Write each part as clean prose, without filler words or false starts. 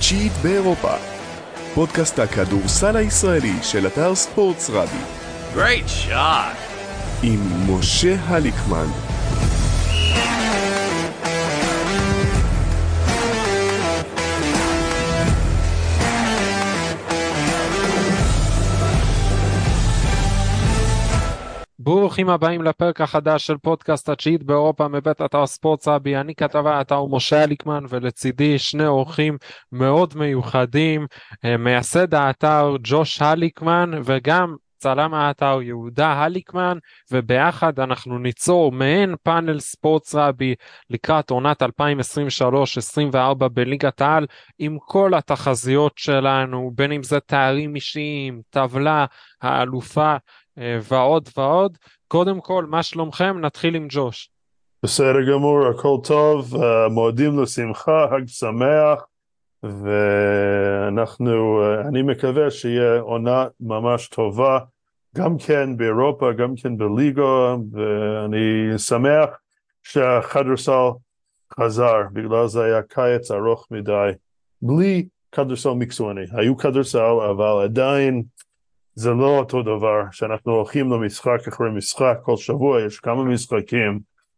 התשיעית באירופה. פודקאסט הכדורסל הישראלי של אתר ספורטס רבי. Great shot. עם משה הליקמן. ברוכים הבאים לפרק החדש של פודקאסט התשיעית באירופה מבית אתר ספורטס רבי. אני כתב האתר משה הליקמן, ולצידי שני אורחים מאוד מיוחדים, מייסד האתר ג'וש הליקמן וגם צלם האתר יהודה הליקמן, וביחד אנחנו ניצור מעין פאנל ספורטס רבי לקראת עונת 2023-2024 בליגת העל, עם כל התחזיות שלנו, בין אם זה תארים אישיים, טבלה, האלופה ועוד ועוד. קודם כל, מה שלומכם? נתחיל עם ג'וש. בסדר גמור, הכל טוב, מועדים לשמחה, חג שמח, אני מקווה שיהיה עונה ממש טובה, גם כן באירופה, גם כן בליגה, ואני שמח שהכדורסל חזר, בגלל זה היה קיץ ארוך מדי, בלי כדורסל מקצועני. היו כדורסל, אבל עדיין זה לא אותו דבר, שאנחנו הולכים למשחק אחרי משחק, כל שבוע יש כמה משחקים,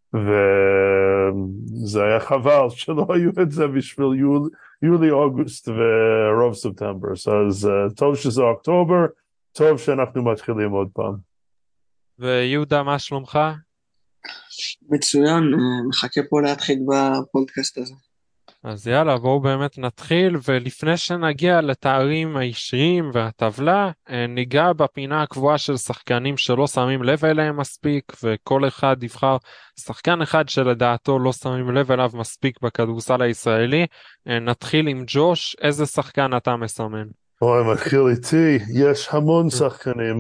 וזה היה חבל שלא היו את זה בשביל יולי, אוגוסט ורוב ספטמבר. אז טוב שזה אוקטובר, טוב שאנחנו מתחילים עוד פעם. ויהודה, מה שלומך? מצוין, מחכה פה להתחיל בפודקאסט הזה. אז יאללה, בואו באמת נתחיל, ולפני שנגיע לתארים האישיים והטבלה, ניגע בפינה הקבועה של שחקנים שלא שמים לב אליהם מספיק, וכל אחד יבחר שחקן אחד שלדעתו לא שמים לב אליו מספיק בכדורסל הישראלי. נתחיל עם ג'וש, איזה שחקן אתה מסמן? מתחיל איתי, יש המון שחקנים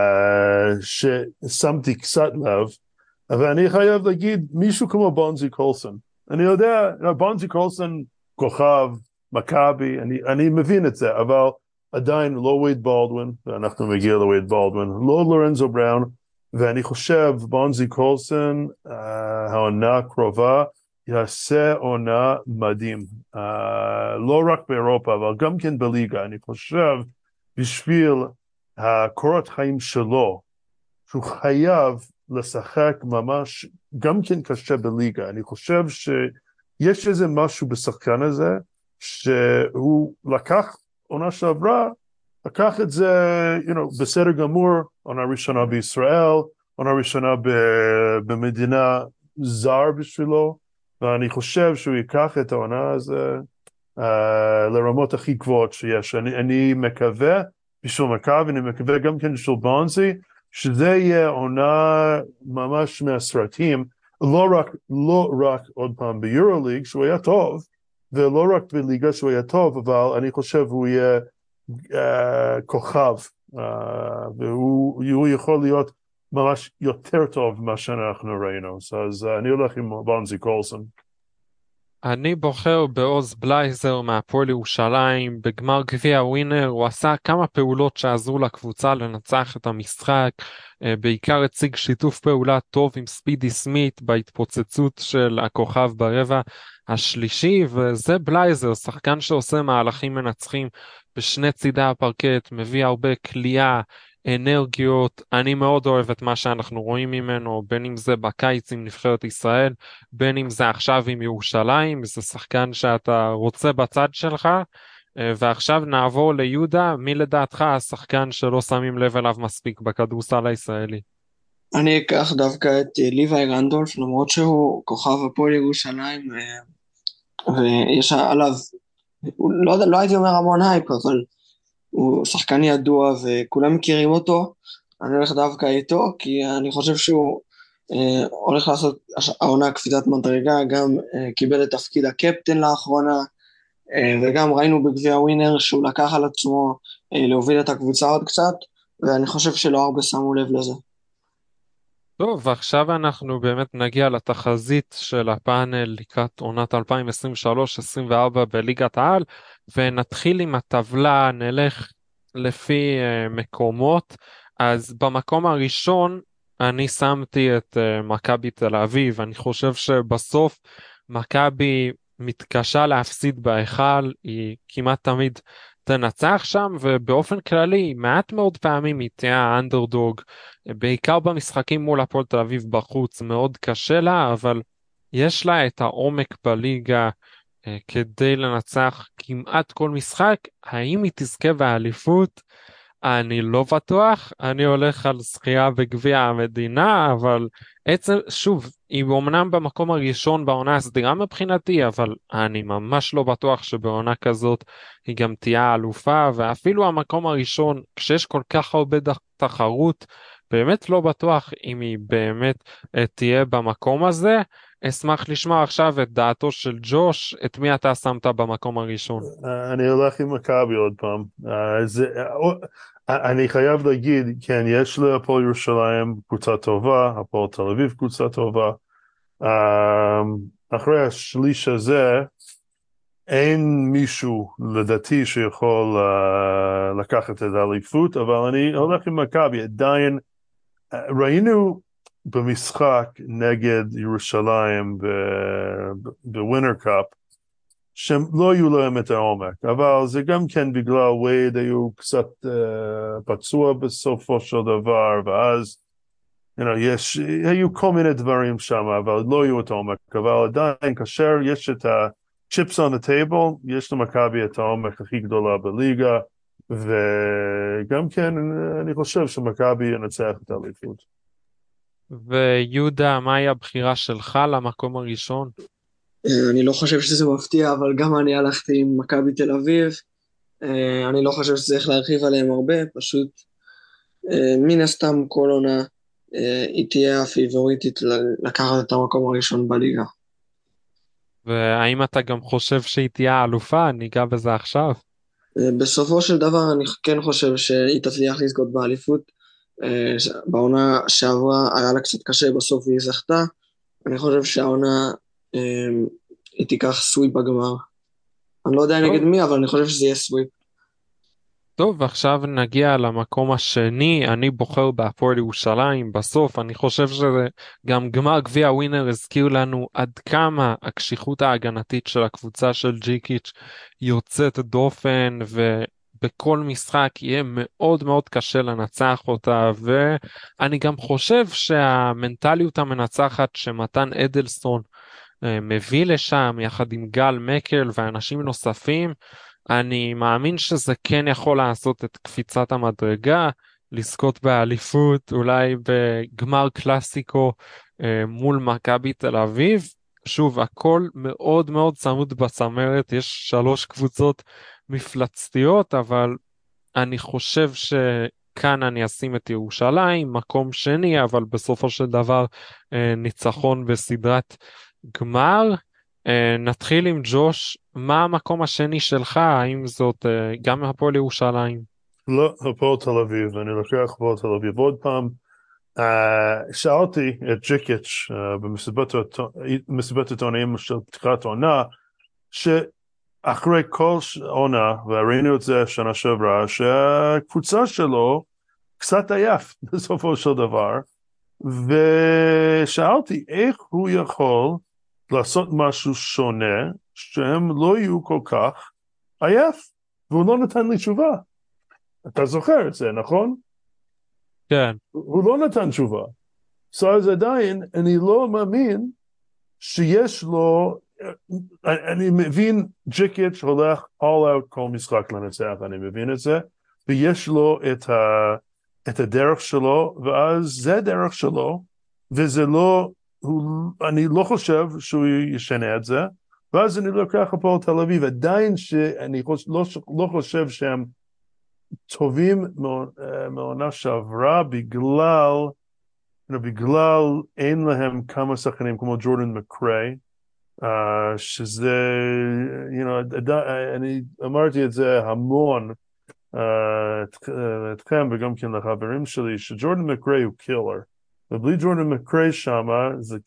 ששמתי קצת לב, אבל אני חייב להגיד מישהו כמו בונזי קולסון. אני יודע, בונזי קולסון כוכב, מכבי, אני מבין את זה, אבל עדיין לא וייד בולדווין, ואנחנו מגיע לווייד בולדווין, לא לורנזו בראון, ואני חושב בונזי קולסון, העונה הקרובה, יעשה עונה מדהים, לא רק באירופה, אבל גם כן בליגה. אני חושב בשביל הקורת חיים שלו, שהוא חייב לשחק ממש גם כן קשה בליגה. אני חושב שיש איזה משהו בשחקן הזה, שהוא לקח עונה שעברה, לקח את זה, בסדר גמור, עונה ראשונה בישראל, עונה ראשונה במדינה זר בשבילו, ואני חושב שהוא ייקח את העונה הזה לרמות הכי גבוהות שיש. אני מקווה בשביל מכבי, אני מקווה גם כן בשביל בונזי, שזה יהיה עונה ממש מהסרטים, לא רק עוד פעם ביורוליג שהוא היה טוב, ולא רק בליגה שהוא היה טוב, אבל אני חושב הוא יהיה כוכב, והוא יכול להיות ממש יותר טוב ממה שאנחנו ראינו. אז אני הולך עם בונזי קולסון. אני בוחר בעוז בלייזר מהפועל ירושלים. בגמר גביע ווינר הוא עשה כמה פעולות שעזרו לקבוצה לנצח את המשחק, בעיקר הציג שיתוף פעולה טוב עם ספידי סמית בהתפוצצות של הכוכב ברבע השלישי, וזה בלייזר, שחקן שעושה מהלכים מנצחים בשני צידי הפרקט, מביא הרבה קליעה, אנרגיות. אני מאוד אוהב את מה שאנחנו רואים ממנו, בין אם זה בקיץ עם נבחרת ישראל, בין אם זה עכשיו עם ירושלים. זה שחקן שאתה רוצה בצד שלך. ועכשיו נעבור ליהודה, מי לדעתך השחקן שלא שמים לב אליו מספיק בכדורסל הישראלי? אני אקח דווקא את ליוואי רנדולף, למרות שהוא כוכב הפועל ירושלים, ויש עליו, לא הייתי אומר המון הייפ, אבל הוא שחקן ידוע וכולם מכירים אותו. אני הולך דווקא איתו, כי אני חושב שהוא הולך לעשות העונה קפיצת מדרגה, גם קיבל את תפקיד הקפטן לאחרונה, וגם ראינו בגביע ווינר שהוא לקח על עצמו להוביל את הקבוצה עוד קצת, ואני חושב שלא הרבה שמו לב לזה. טוב, ועכשיו אנחנו באמת נגיע לתחזית של הפאנל לקראת עונת 2023-2024 בליגת העל, ונתחיל עם הטבלה, נלך לפי מקומות. אז במקום הראשון אני שמתי את מכבי תל אביב. אני חושב שבסוף מכבי מתקשה להפסיד בהיכל, היא כמעט תמיד תנצח שם, ובאופן כללי מעט מאוד פעמים היא תהיה האנדרדוג, בעיקר במשחקים מול הפועל תל אביב בחוץ מאוד קשה לה, אבל יש לה את העומק בליגה כדי לנצח כמעט כל משחק. האם היא תזכה באליפות? אני לא בטוח, אני הולך על זכייה בגביע המדינה, אבל שוב, היא אומנם במקום הראשון בעונה הסדירה מבחינתי, אבל אני ממש לא בטוח שבעונה כזאת היא גם תהיה אלופה, ואפילו המקום הראשון, כשיש כל כך הרבה תחרות, באמת לא בטוח אם היא באמת תהיה במקום הזה. אשמח לשמוע עכשיו את דעתו של ג'וש, את מי אתה שמת במקום הראשון. אני הולך עם מכבי עוד פעם. אני חייב להגיד, כן, יש להפועל ירושלים קבוצה טובה, הפועל תל אביב קבוצה טובה. אחרי השליש הזה, אין מישהו לדעתי שיכול לקחת את האליפות, אבל אני הולך עם מכבי. עדיין ראינו במשחק נגד ירושלים בווינר קאפ, שהם לא היו להם את העומק, אבל זה גם כן בגלל וייד היו קצת פצוע בסופו של דבר, ואז היו כל מיני דברים שם, אבל לא היו את העומק. אבל עדיין כאשר יש את ה-chips on the table, יש למכבי את העומק הכי גדולה בליגה, וגם כן אני חושב שמכבי ינצח את האליפות. ויהודה, מהי הבחירה שלך למקום הראשון? אני לא חושב שזה מפתיע, אבל גם אני הלכתי עם מכבי תל אביב. אני לא חושב שצריך להרחיב עליהם הרבה, פשוט מן הסתם כל עונה היא תהיה הפיבוריטית לקחת את המקום הראשון בליגה. והאם אתה גם חושב שהיא תהיה אלופה? ניגע בזה עכשיו. בסופו של דבר אני כן חושב שהיא תצליח לזכות באליפות. בעונה שעברה היה לה קצת קשה, בסוף היא זכתה. אני חושב שהעונה היא תיקח סוויפ בגמר. אני לא יודע נגד מי, אבל אני חושב שזה יהיה סוויפ. טוב, עכשיו נגיע למקום השני. אני בוחר בהפועל ירושלים. בסוף אני חושב שגם גמר גביע ווינר הזכיר לנו עד כמה הקשיחות ההגנתית של הקבוצה של ג'יקיץ' יוצאת דופן, ובכל משחק יהיה מאוד מאוד קשה לנצח אותה. ואני גם חושב שהמנטליות המנצחת שמתן אדלסון מביא לשם יחד עם גל מקל ואנשים נוספים, אני מאמין שזה כן יכול לעשות את קפיצת המדרגה, לזכות באליפות, אולי בגמר קלאסיקו מול מכבי תל אביב. שוב, הכל מאוד מאוד צמוד בצמרת, יש 3 קבוצות מפלצתיות, אבל אני חושב שכאן אני אשים את ירושלים, מקום שני, אבל בסופו של דבר ניצחון בסדרת גמר. נתחיל עם ג'וש. מה המקום השני שלך? האם זאת גם הפועל ירושלים? לא, הפועל תל אביב, אני לוקח הפועל תל אביב. עוד פעם, שאלתי את ג'יקיץ' במסיבת עיתונאים של פתיחת עונה, שאחרי כל עונה, וראינו את זה שנה שעברה, שהקבוצה שלו קצת עייף בסופו של דבר, ושאלתי איך הוא יכול לעשות משהו שונה, שהם לא יהיו כל כך עייף, והוא לא נתן לי תשובה. אתה זוכר את זה, נכון? כן. הוא לא נתן תשובה. אז עדיין, אני לא מאמין שיש לו, אני מבין, ג'יקיץ' הולך all out כל משחק לנצח, אני מבין את זה, ויש לו את הדרך שלו, ואז זה הדרך שלו, וזה לא, אני לא חושב שהוא ישנה את זה, ואז אני לוקח הפועל תל אביב, עדיין שאני לא חושב שהם טובים מעונה שעברה, בגלל אין להם כמה שחקנים כמו ג'ורדן מקריי, שזה, אני אמרתי את זה המון, אתכם וגם כן לחברים שלי, שג'ורדן מקריי הוא קילר, ובלי ג'ורדן מקריי שמה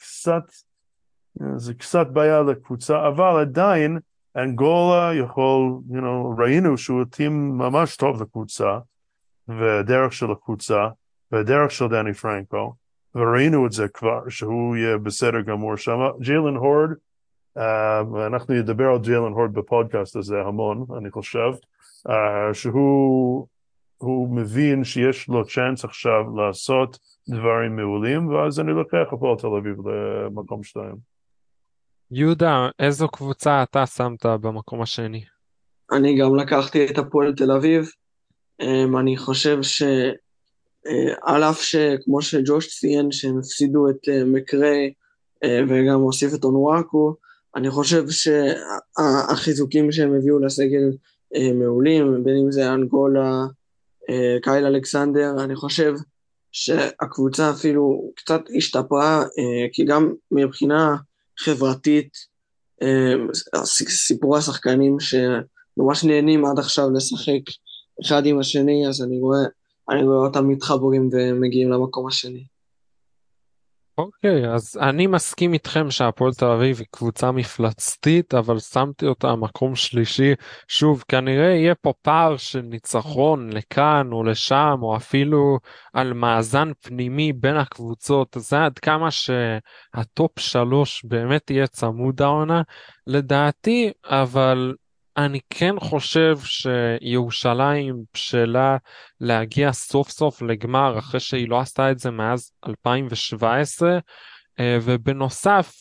זה קצת בעיה לקבוצה, אבל עדיין אנגולה יכול, ראינו שהוא התאים ממש טוב לקבוצה, והדרך של הקבוצה, והדרך של דני פרנקו, וראינו את זה כבר, שהוא יהיה בסדר גמור שם. ג'יילן הורד אנחנו נדבר על ג'יילן הורד בפודקאסט הזה המון, אני חושב, שהוא מבין שיש לו צ'אנס עכשיו לעשות דברים מעולים, ואז אני לוקח הפועל תל אביב למקום 2. יהודה, איזו קבוצה אתה שמת במקום השני? אני גם לקחתי את הפועל תל אביב. אני חושב על אף שכמו שג'וש ציין שהם הפסידו את מקרי וגם הוסיף את אונואקו, אני חושב שהחיזוקים שהם הביאו לסגל מעולים, בין אם זה אנגולה, קייל אלכסנדר. אני חושב שהקבוצה אפילו קצת השתפרה, כי גם מבחינה חברתית, סיפורי השחקנים שממש נהנים עד עכשיו לשחק אחד עם השני, אז אני רואה אותם מתחברים ומגיעים למקום השני. אוקיי, אז אני מסכים איתכם שהפועל תל אביב היא קבוצה מפלצתית, אבל שמתי אותה מקום שלישי. שוב, כנראה יהיה פה פער של ניצחון לכאן או לשם, או אפילו על מאזן פנימי בין הקבוצות. זה עד כמה שהטופ 3 באמת יהיה צמוד העונה, לדעתי, אבל אני כן חושב שירושלים בשלה להגיע סוף סוף לגמר אחרי שהיא לא עשתה את זה מאז 2017, ובנוסף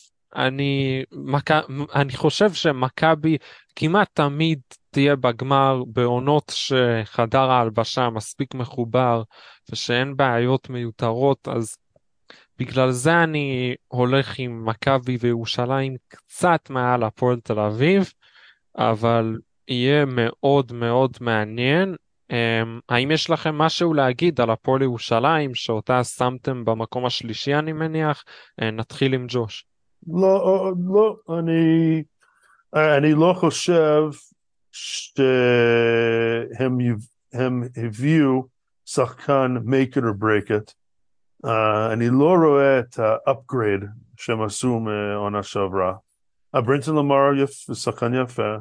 אני חושב שמכבי כמעט תמיד תהיה בגמר בעונות שחדר ההלבשה מספיק מחובר ושאין בעיות מיותרות, אז בגלל זה אני הולך עם מכבי וירושלים קצת מעל הפועל תל אביב, אבל יהיה מאוד מאוד מעניין. האם יש לכם משהו להגיד על הפועל ירושלים שאותה שמתם במקום השלישי אני מניח? נתחיל עם ג'וש. לא, אני לא חושב שהם הביאו שחקן make it or break it. אני לא רואה את ה-upgrade שהם עשו מעונה שעברה. ברנטון למר שחקן יפה.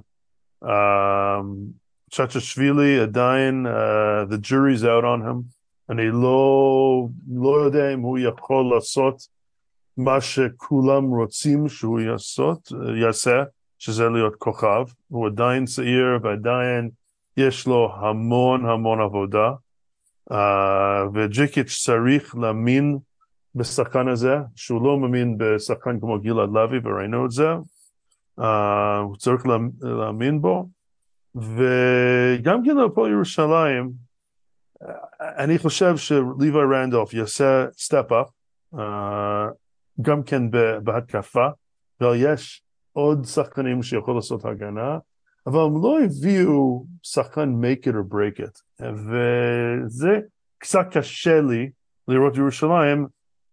צ'צ'שווילי עדיין, the jury's out on him. אני לא יודע אם הוא יכול לעשות מה שכולם רוצים שהוא יעשה, שזה להיות כוכב. הוא עדיין צעיר ועדיין יש לו המון עבודה. וג'יקיץ' צריך להאמין בשחקן הזה, שהוא לא מאמין בשחקן כמו גלעד לוי, וראינו את זה. הוא צריך להאמין בו. וגם כן הפועל ירושלים, אני חושב שליווי רנדולף יעשה סטפ-אפ, גם כן בהתקפה, ויש עוד שחקנים שיכול לעשות הגנה, אבל הם לא הביאו שחקן make it or break it, וזה קצת קשה לי לראות ירושלים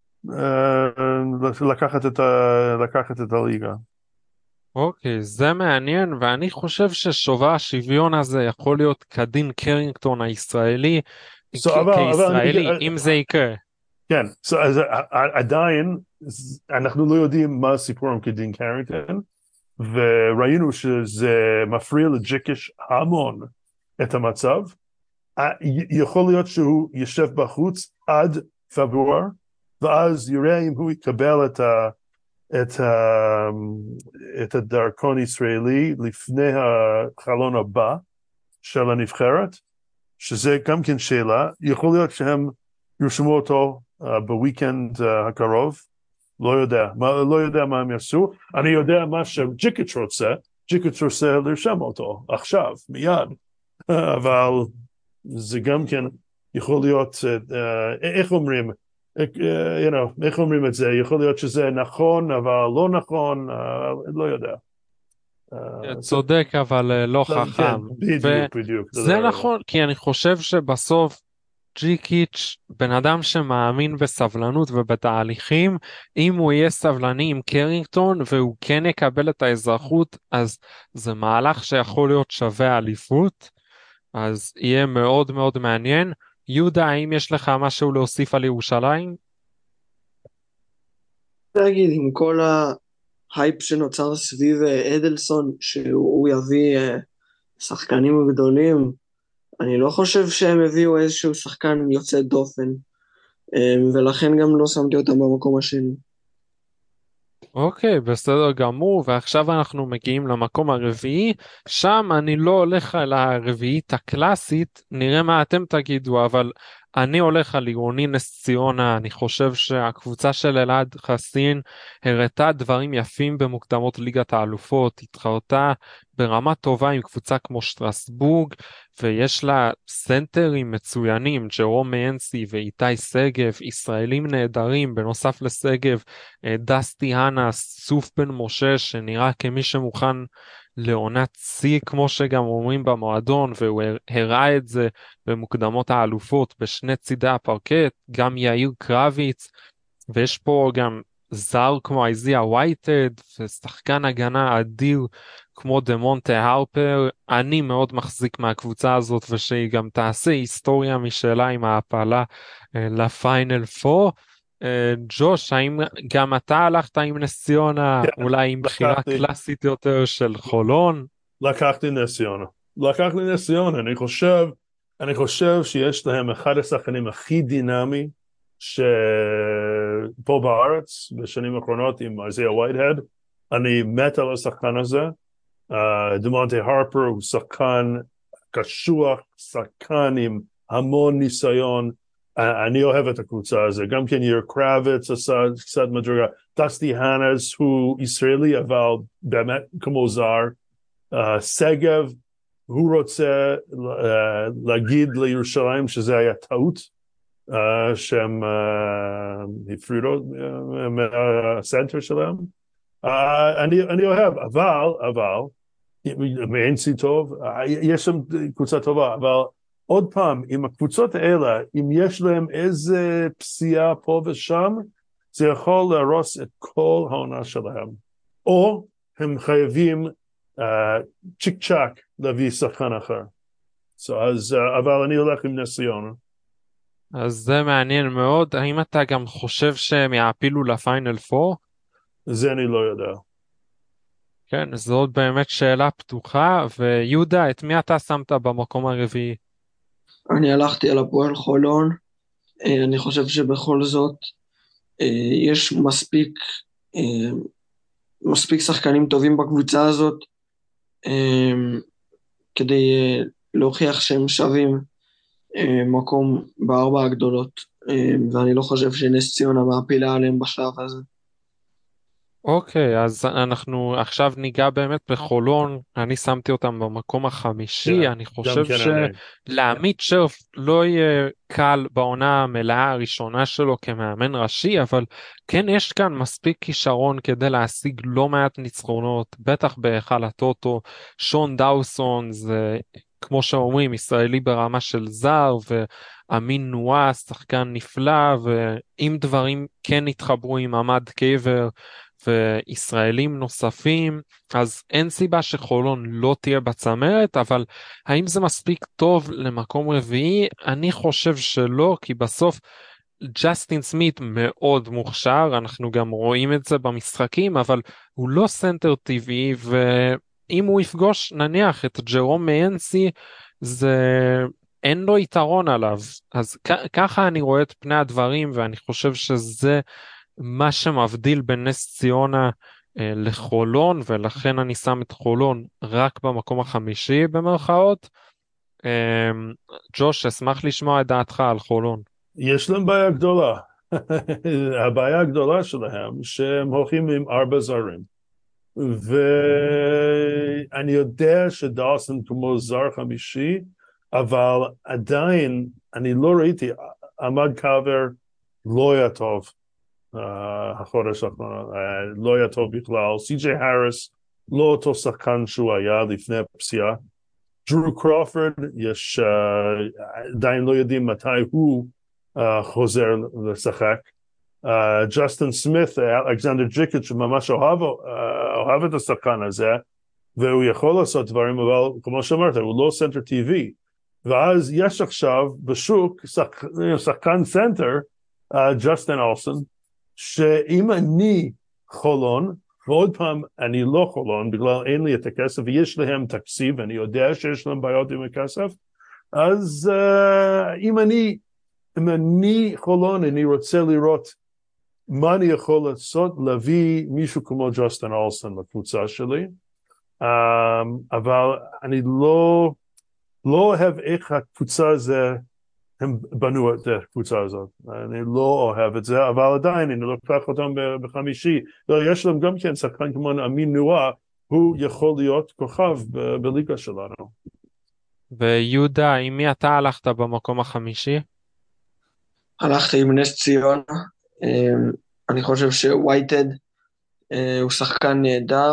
לקחת את הליגה. אוקיי, זה מעניין, ואני חושב ששובר השוויון הזה יכול להיות כדין קרינגטון הישראלי, כישראלי, אם זה יקרה. כן, אז עדיין אנחנו לא יודעים מה הסיפור עם כדין קרינגטון, וראינו שזה מפריע לג'יקיש המון את המצב. יכול להיות שהוא ישב בחוץ עד פברואר, ואז יראה אם הוא יקבל את הדרכון ישראלי לפני החלון הבא של הנבחרת, שזה גם כן שאלה. יכול להיות שהם ירשמו אותו בוויקנד הקרוב, לא יודע מה הם יעשו. אני יודע מה שג'יקיץ' רוצה לרשם אותו עכשיו, מיד, אבל זה גם כן יכול להיות, איך אומרים את זה, יכול להיות שזה נכון, אבל לא נכון, לא יודע. צודק, אבל לא חכם. בדיוק. זה נכון, כי אני חושב שבסוף ג'יקיץ' בן אדם שמאמין בסבלנות ובתהליכים, אם הוא יהיה סבלני עם קרינגטון והוא כן יקבל את האזרחות, אז זה מהלך שיכול להיות שווה אליפות, אז יהיה מאוד מאוד מעניין. יהודה, האם יש לך משהו להוסיף על ירושלים? להגיד, עם כל ההייפ שנוצר סביב אדלסון, שהוא יביא שחקנים גדולים, אני לא חושב שהם הביאו איזשהו שחקן יוצא דופן, ולכן גם לא שמתי אותם במקום השני. אוקיי, בסדר גמור, ועכשיו אנחנו מגיעים למקום הרביעי, שם אני לא הולך על הרביעית הקלאסית, נראה מה אתם תגידו, אבל אני הולך על עירוני נס ציונה. אני חושב שהקבוצה של אלעד חסין הראתה דברים יפים במוקדמות ליגת האלופות, התחרתה ברמה טובה עם קבוצה כמו שטרסבורג, ויש לה סנטרים מצוינים, ג'רום מאנסי ואיתי שגב, ישראלים נהדרים, בנוסף לשגב, דסטי הנס, סוף בן משה, שנראה כמי שמוכן לעונת שיא, כמו שגם אומרים במועדון, והוא הראה את זה במוקדמות האלופות בשני צידי הפרקט, גם יאיר קרביץ, ויש פה גם זר כמו איזיה וייטד, ושחקן הגנה אדיר כמו דמונטה הרפר. אני מאוד מחזיק מהקבוצה הזאת, ושהיא גם תעשה היסטוריה משלה עם ההעפלה לפיינל 4. ג'וש, האם גם אתה הלכת עם נס ציונה, כן, אולי עם בחירה קלאסית יותר של חולון? לקחתי נס ציונה. אני חושב שיש להם אחד השחקנים הכי דינמי שפה בארץ בשנים האחרונות עם איזיה וייטהד. אני מת על השחקן הזה. דמונטה הרפר הוא שחקן קשוח, שחקן עם המון ניסיון. אני אוהב את הקבוצה הזו. גם כן יאיר קרביץ עשה קצת מדרגה. דסטי הנס הוא ישראלי אבל באמת כמו זר. שגב, הוא רוצה להגיד לירושלים שזה היה טעות, שהם הפרידו מהסנטר שלהם. אני אוהב, אבל, מאנסי טוב, יש שם קבוצה טובה, אבל עוד פעם, עם הקבוצות האלה, אם יש להם איזה פסיעה פה ושם, זה יכול להרוס את כל העונה שלהם. או הם חייבים צ'יק צ'ק להביא שחקן אחר. אבל אני הולך עם נס ציונה. אז זה מעניין מאוד. האם אתה גם חושב שהם יעפילו לפיינל 4? זה אני לא יודע. כן, זאת באמת שאלה פתוחה. ויהודה, את מי אתה שמת במקום הרביעי? אני הלכתי על הפועל חולון. אני חושב שבכל זאת יש מספיק שחקנים טובים בקבוצה הזאת כדי להוכיח שהם שווים מקום בארבע הגדולות, ואני לא חושב שנס ציונה מעפילה עליהם בשלב הזה. אוקיי, אז אנחנו עכשיו ניגע באמת בחולון. אני שמתי אותם במקום החמישי. כן, אני חושב כן, שלעמית שרף לא יהיה קל בעונה המלאה הראשונה שלו כמאמן ראשי, אבל כן יש כאן מספיק כישרון כדי להשיג לא מעט ניצחונות, בטח בהיכל הטוטו. שון דאוסון זה, כמו שאומרים, ישראלי ברמה של זר, ואמין נואס, שחקן נפלא, ואם דברים כן התחברו עם עמד קבר וישראלים נוספים, אז אין סיבה שחולון לא תהיה בצמרת. אבל האם זה מספיק טוב למקום רביעי? אני חושב שלא, כי בסוף ג'סטין סמית מאוד מוכשר, אנחנו גם רואים את זה במשחקים, אבל הוא לא סנטר טבעי, ואם הוא יפגוש נניח את ג'רום מאנסי, זה אין לו יתרון עליו. אז ככה אני רואה את פני הדברים, ואני חושב שזה מה שמבדיל בין נס ציונה לחולון, ולכן אני שם את חולון רק במקום החמישי במרכאות. ג'וש, אשמח לשמוע את דעתך על חולון. יש להם בעיה גדולה. הבעיה הגדולה שלהם שהם הולכים עם 4 זרים. ואני יודע שדאוסון כמו זר חמישי, אבל עדיין אני לא ראיתי, עמד קבר לא היה טוב. החודש האחרון לא היה טוב בכלל. סי.ג'יי האריס לא אותו שחקן שהוא היה לפני הפציעה. דרו קרופורד יש עדיין לא יודעים מתי הוא חוזר לשחק. ג'סטין סמית, אלכסנדר ג'יקיץ' שממש אוהב את השחקן הזה, והוא יכול לעשות דברים, אבל כמו שאמרת, הוא לא סנטר טבעי. ואז יש עכשיו בשוק שחקן סנטר, ג'סטין אולסון, שאם אני חולון, ועוד פעם אני לא חולון בגלל אין לי את הכסף, ויש להם תקציב, אני יודע שיש להם בעיות עם הכסף, אז אם אני חולון, אני רוצה לראות מה אני יכול לעשות? להביא מישהו כמו ג'וסטין אולסון לקבוצה שלי, אבל אני לא אוהב איך הקבוצה הזה, הם בנו את הקבוצה הזאת. אני לא אוהב את זה, אבל עדיין אני לוקח אותם בחמישי. יש להם גם כן שחקן כמו אמין נועה, הוא יכול להיות כוכב בליגה שלנו. ויהודה, עם מי אתה הלכת במקום החמישי? הלכתי עם נס ציונה. אני חושב שווייטד הוא שחקן נהדר,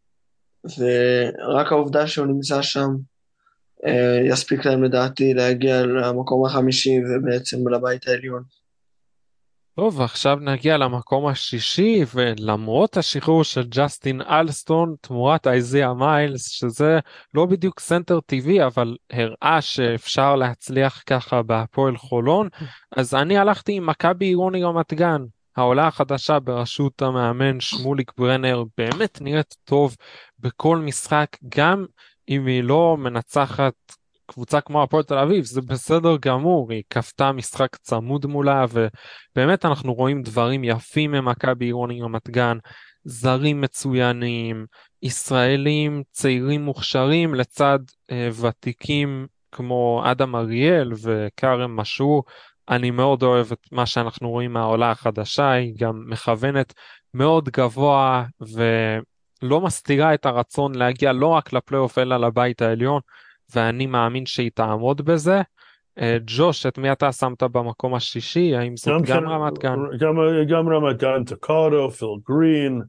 ורק העובדה שהוא נמצא שם יספיק להם לדעתי להגיע למקום החמישי ובעצם לבית העליון. טוב, עכשיו נגיע למקום השישי, ולמרות השחרור של ג'סטין אלסטון תמורת איזיה מיילס, שזה לא בדיוק סנטר טבעי, אבל הראה שאפשר להצליח ככה בהפועל חולון, אז אני הלכתי עם מכבי עירוני רמת גן. העולה החדשה בראשות המאמן שמוליק ברנר באמת נראית טוב בכל משחק, גם אם היא לא מנצחת קבוצה כמו הפועל תל אביב, זה בסדר גמור, היא כפתה משחק צמוד מולה, ובאמת אנחנו רואים דברים יפים ממכבי עירוני רמת גן, זרים מצוינים, ישראלים צעירים מוכשרים, לצד ותיקים כמו אדם אריאל וקרם משור. אני מאוד אוהב את מה שאנחנו רואים מהעולה החדשה, היא גם מכוונת מאוד גבוה, ולא מסתירה את הרצון להגיע לא רק לפלייאוף אלא לבית העליון, ואני מאמין שהיא תעמוד בזה. ג'וש, את מי אתה שמת במקום השישי? האם זאת גם רמת גן? גם רמת גן, טקאטו, פיל גרין,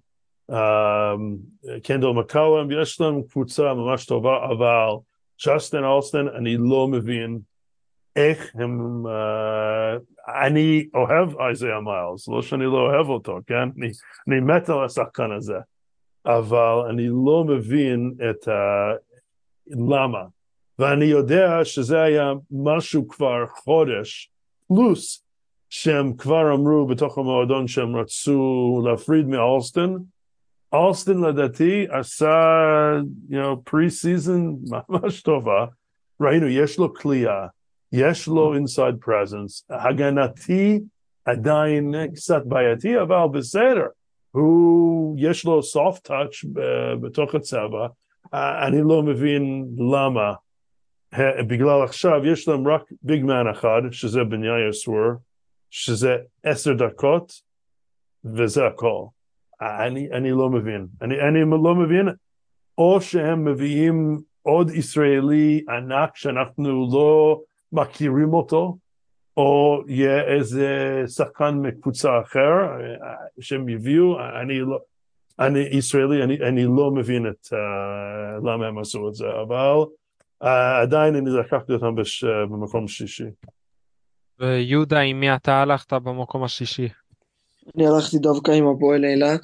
קנדל מקאוום, יש להם קבוצה ממש טובה, אבל ג'סטין אולסטון, אני לא מבין איך הם, אני אוהב איזיה מיילס, לא שאני לא אוהב אותו, כן? אני מת על השחקן הזה, אבל אני לא מבין את למה. ואני יודע שזה היה משהו כבר חודש, פלוס שהם כבר אמרו בתוך המועדון שהם רצו להפריד מאולסטון. אולסטון לדעתי עשה, pre-season ממש טובה. ראינו, יש לו קליעה, יש לו inside presence, הגנתי עדיין קצת בעייתי, אבל בסדר. יש לו soft touch בתוך הצבע. אני לא מבין למה. בגלל עכשיו יש להם רק ביגמן אחד, שזה בנייה סוור, שזה 10 דקות, וזה הכל. אני לא מבין. אני לא מבין, או שהם מביאים עוד ישראלי ענק שאנחנו לא מכירים אותו, או יהיה איזה שחקן מקבוצה אחר שהם יביאו. אני ישראלי, אני לא מבין למה הם עשו את זה, אבל עדיין אני לקחתי אותם במקום שישי. ויהודה, עם מי אתה הלכת במקום השישי? אני הלכתי דווקא עם הפועל אילת.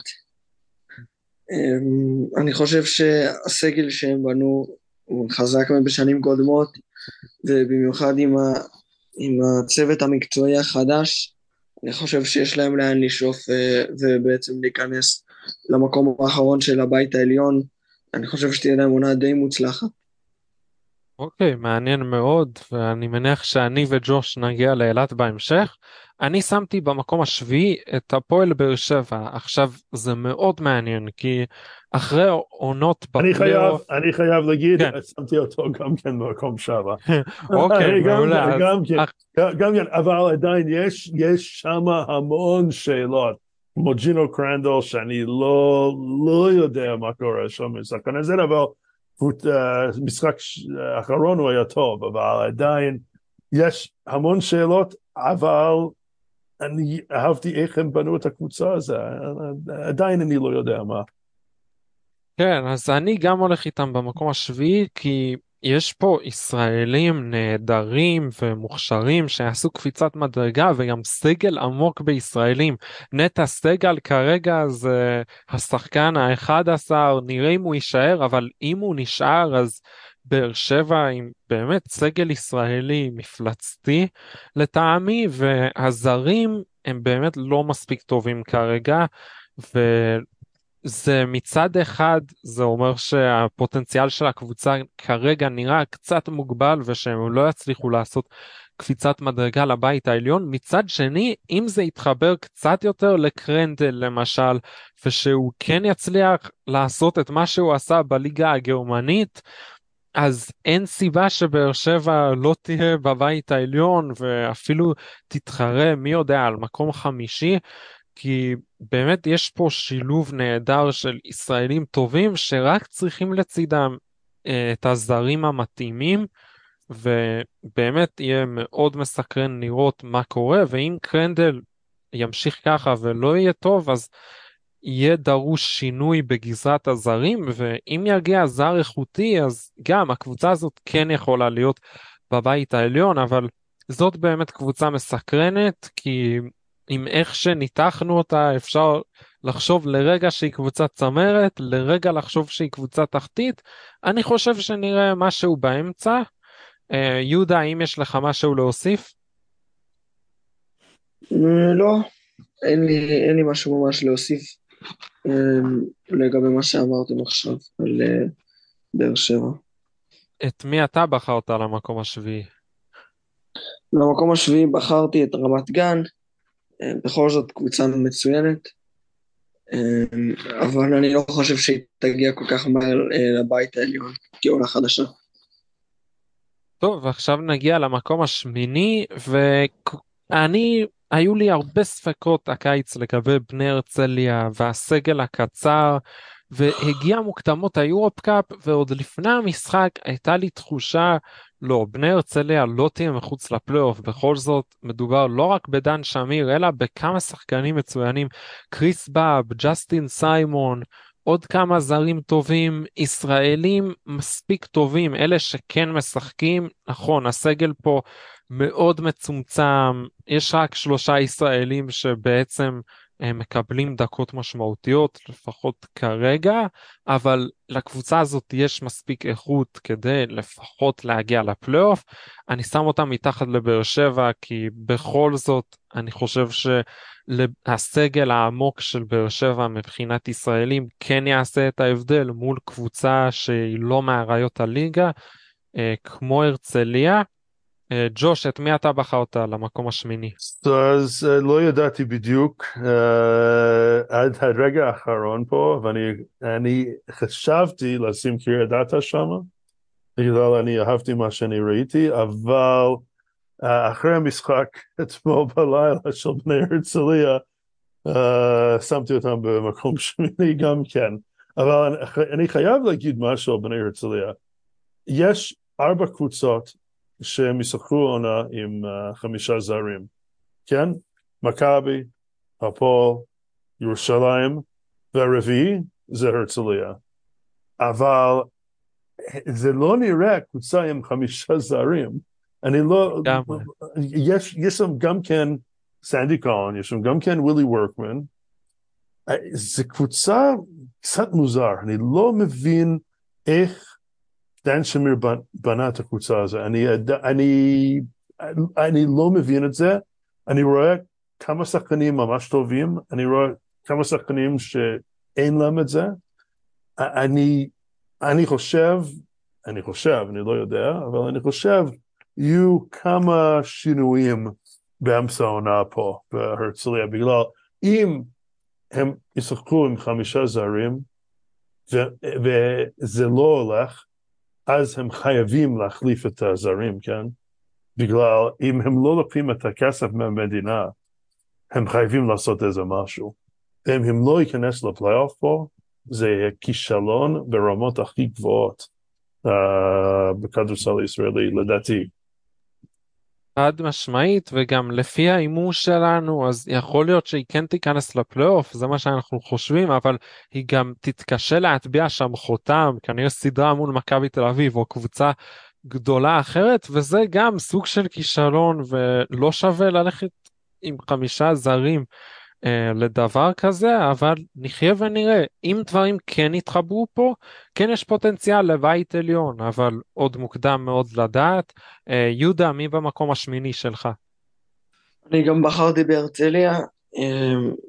אני חושב שהסגל שהם בנו הוא חזק בשנים קודמות, ובמיוחד עם הצוות המקצועי החדש, אני חושב שיש להם לאן לשאוף ובעצם להיכנס למקום האחרון של הבית העליון. אני חושב שתהיה להם עונה די מוצלחת. אוקיי, מעניין מאוד, ואני מניח שאני וג'וש נגיע לאילת בהמשך. אני שמתי במקום השביעי את הפועל באר שבע. עכשיו זה מאוד מעניין, כי אחרי עונות בפלייאוף... אני חייב להגיד, כן. שמתי אותו גם כן במקום 7. אוקיי, מעולה. גם כן, אבל עדיין יש שם המון שאלות, כמו ג'ינו קרנדל, שאני לא יודע מה קורה שם, שחקן הזה, אבל משחק האחרון הוא היה טוב, אבל עדיין יש המון שאלות, אבל אני אהבתי איך הם בנו את הקבוצה הזו, עדיין אני לא יודע מה. כן, אז אני גם הולך איתם במקום השביעי, כי יש פה ישראלים נהדרים ומוכשרים שעשו קפיצת מדרגה, וגם סגל עמוק בישראלים. נטע סגל כרגע זה השחקן ה-11, נראה אם הוא יישאר, אבל אם הוא נשאר אז באר שבע עם באמת סגל ישראלי מפלצתי לטעמי, והזרים הם באמת לא מספיק טובים כרגע, זה מצד אחד, זה אומר שהפוטנציאל של הקבוצה כרגע נראה קצת מוגבל, ושהם לא יצליחו לעשות קפיצת מדרגה לבית העליון. מצד שני, אם זה יתחבר קצת יותר לקרנדל למשל, ושהוא כן יצליח לעשות את מה שהוא עשה בליגה הגרמנית, אז אין סיבה שבאר שבע לא תהיה בבית העליון ואפילו תתחרה מי יודע על מקום חמישי, כי באמת יש פה שילוב נהדר של ישראלים טובים שרק צריכים לצידם את הזרים המתאימים, ובאמת יהיה מאוד מסקרן לראות מה קורה, ואם קרנדל ימשיך ככה ולא יהיה טוב, אז יהיה דרוש שינוי בגזרת הזרים, ואם יגיע זר איכותי, אז גם הקבוצה הזאת כן יכולה להיות בבית העליון, אבל זאת באמת קבוצה מסקרנת, כי עם איך שניתחנו אותה, אפשר לחשוב לרגע שהיא קבוצה צמרת, לרגע לחשוב שהיא קבוצה תחתית. אני חושב שנראה משהו באמצע. יהודה, האם יש לך משהו להוסיף? לא, אין לי משהו ממש להוסיף לגבי מה שאמרתם עכשיו על באר שבע. את מי אתה בחרת למקום השביעי? למקום השביעי בחרתי את רמת גן, בכל זאת קבוצה מצוינת, אבל אני לא חושב שהיא תגיע כל כך מהר לבית העליון כעונה חדשה. טוב, ועכשיו נגיע למקום השמיני, היו לי הרבה ספקות הקיץ לגבי בני הרצליה והסגל הקצר, והגיע מוקדמות היורופ קאפ, ועוד לפני המשחק הייתה לי תחושה, לא, בני הרצליה לא תהיה מחוץ לפלייאוף, בכל זאת מדובר לא רק בדן שמיר, אלא בכמה שחקנים מצוינים, קריס באב, ג'סטין סיימון, עוד כמה זרים טובים, ישראלים מספיק טובים, אלה שכן משחקים. נכון, הסגל פה מאוד מצומצם, יש רק 3 ישראלים שבעצם מקבלים דקות משמעותיות, לפחות כרגע, אבל לקבוצה הזאת יש מספיק איכות כדי לפחות להגיע לפלייאוף. אני שם אותה מתחת לבאר שבע, כי בכל זאת אני חושב שהסגל העמוק של באר שבע מבחינת ישראלים כן יעשה את ההבדל מול קבוצה שהיא לא מאריות הליגה, כמו הרצליה. ג'וש, את מי אתה בחרת למקום השמיני? אז לא ידעתי בדיוק עד הרגע האחרון פה, ואני חשבתי לשים קריית אתא שם, בגלל אני אהבתי מה שאני ראיתי, אבל אחרי המשחק אתמול בלילה של בני הרצליה, שמתי אותם במקום שמיני גם כן. אבל אני חייב להגיד משהו על בני הרצליה. יש 4 קבוצות שהם ישחקו עונה עם 5 זרים, כן? מכבי, הפועל, ירושלים, והרביעי זה הרצליה. אבל זה לא נראה קבוצה עם 5 זרים. אני לא... יש שם גם כן סנדי קולן, יש שם גם כן ווילי וורקמן. זה קבוצה קצת מוזר. אני לא מבין איך דן שמיר בנה את הקבוצה הזו. אני לא מבין את זה. אני רואה כמה שחקנים ממש טובים, אני רואה כמה שחקנים שאין להם את זה. אני חושב, אני לא יודע, אבל אני חושב, יהיו כמה שינויים באמצע העונה פה בהרצליה, בגלל אם הם ישחקו עם 5 זרים, וזה לא הולך, אז הם חייבים להחליף את הזרים, כן? בגלל אם הם לא לוקחים את הכסף מהמדינה, הם חייבים לעשות איזה משהו. ואם הם לא ייכנס לפלייאוף פה, זה כישלון ברמות הכי גבוהות בכדורסל הישראלי, לדעתי. חד משמעית, וגם לפי האימור שלנו, אז יכול להיות שהיא כן תיכנס לפלייאוף, זה מה שאנחנו חושבים, אבל היא גם תתקשה להטביע שם חותם, כנראה סדרה מול מכבי תל אביב, או קבוצה גדולה אחרת, וזה גם סוג של כישלון, ולא שווה ללכת עם 5 זרים לדבר כזה, אבל נחיה ונראה. אם דברים כן יתחברו פה, כן יש פוטנציאל לבית עליון, אבל עוד מוקדם מאוד לדעת. יהודה, מי במקום השמיני שלך? אני גם בחרתי בהרצליה,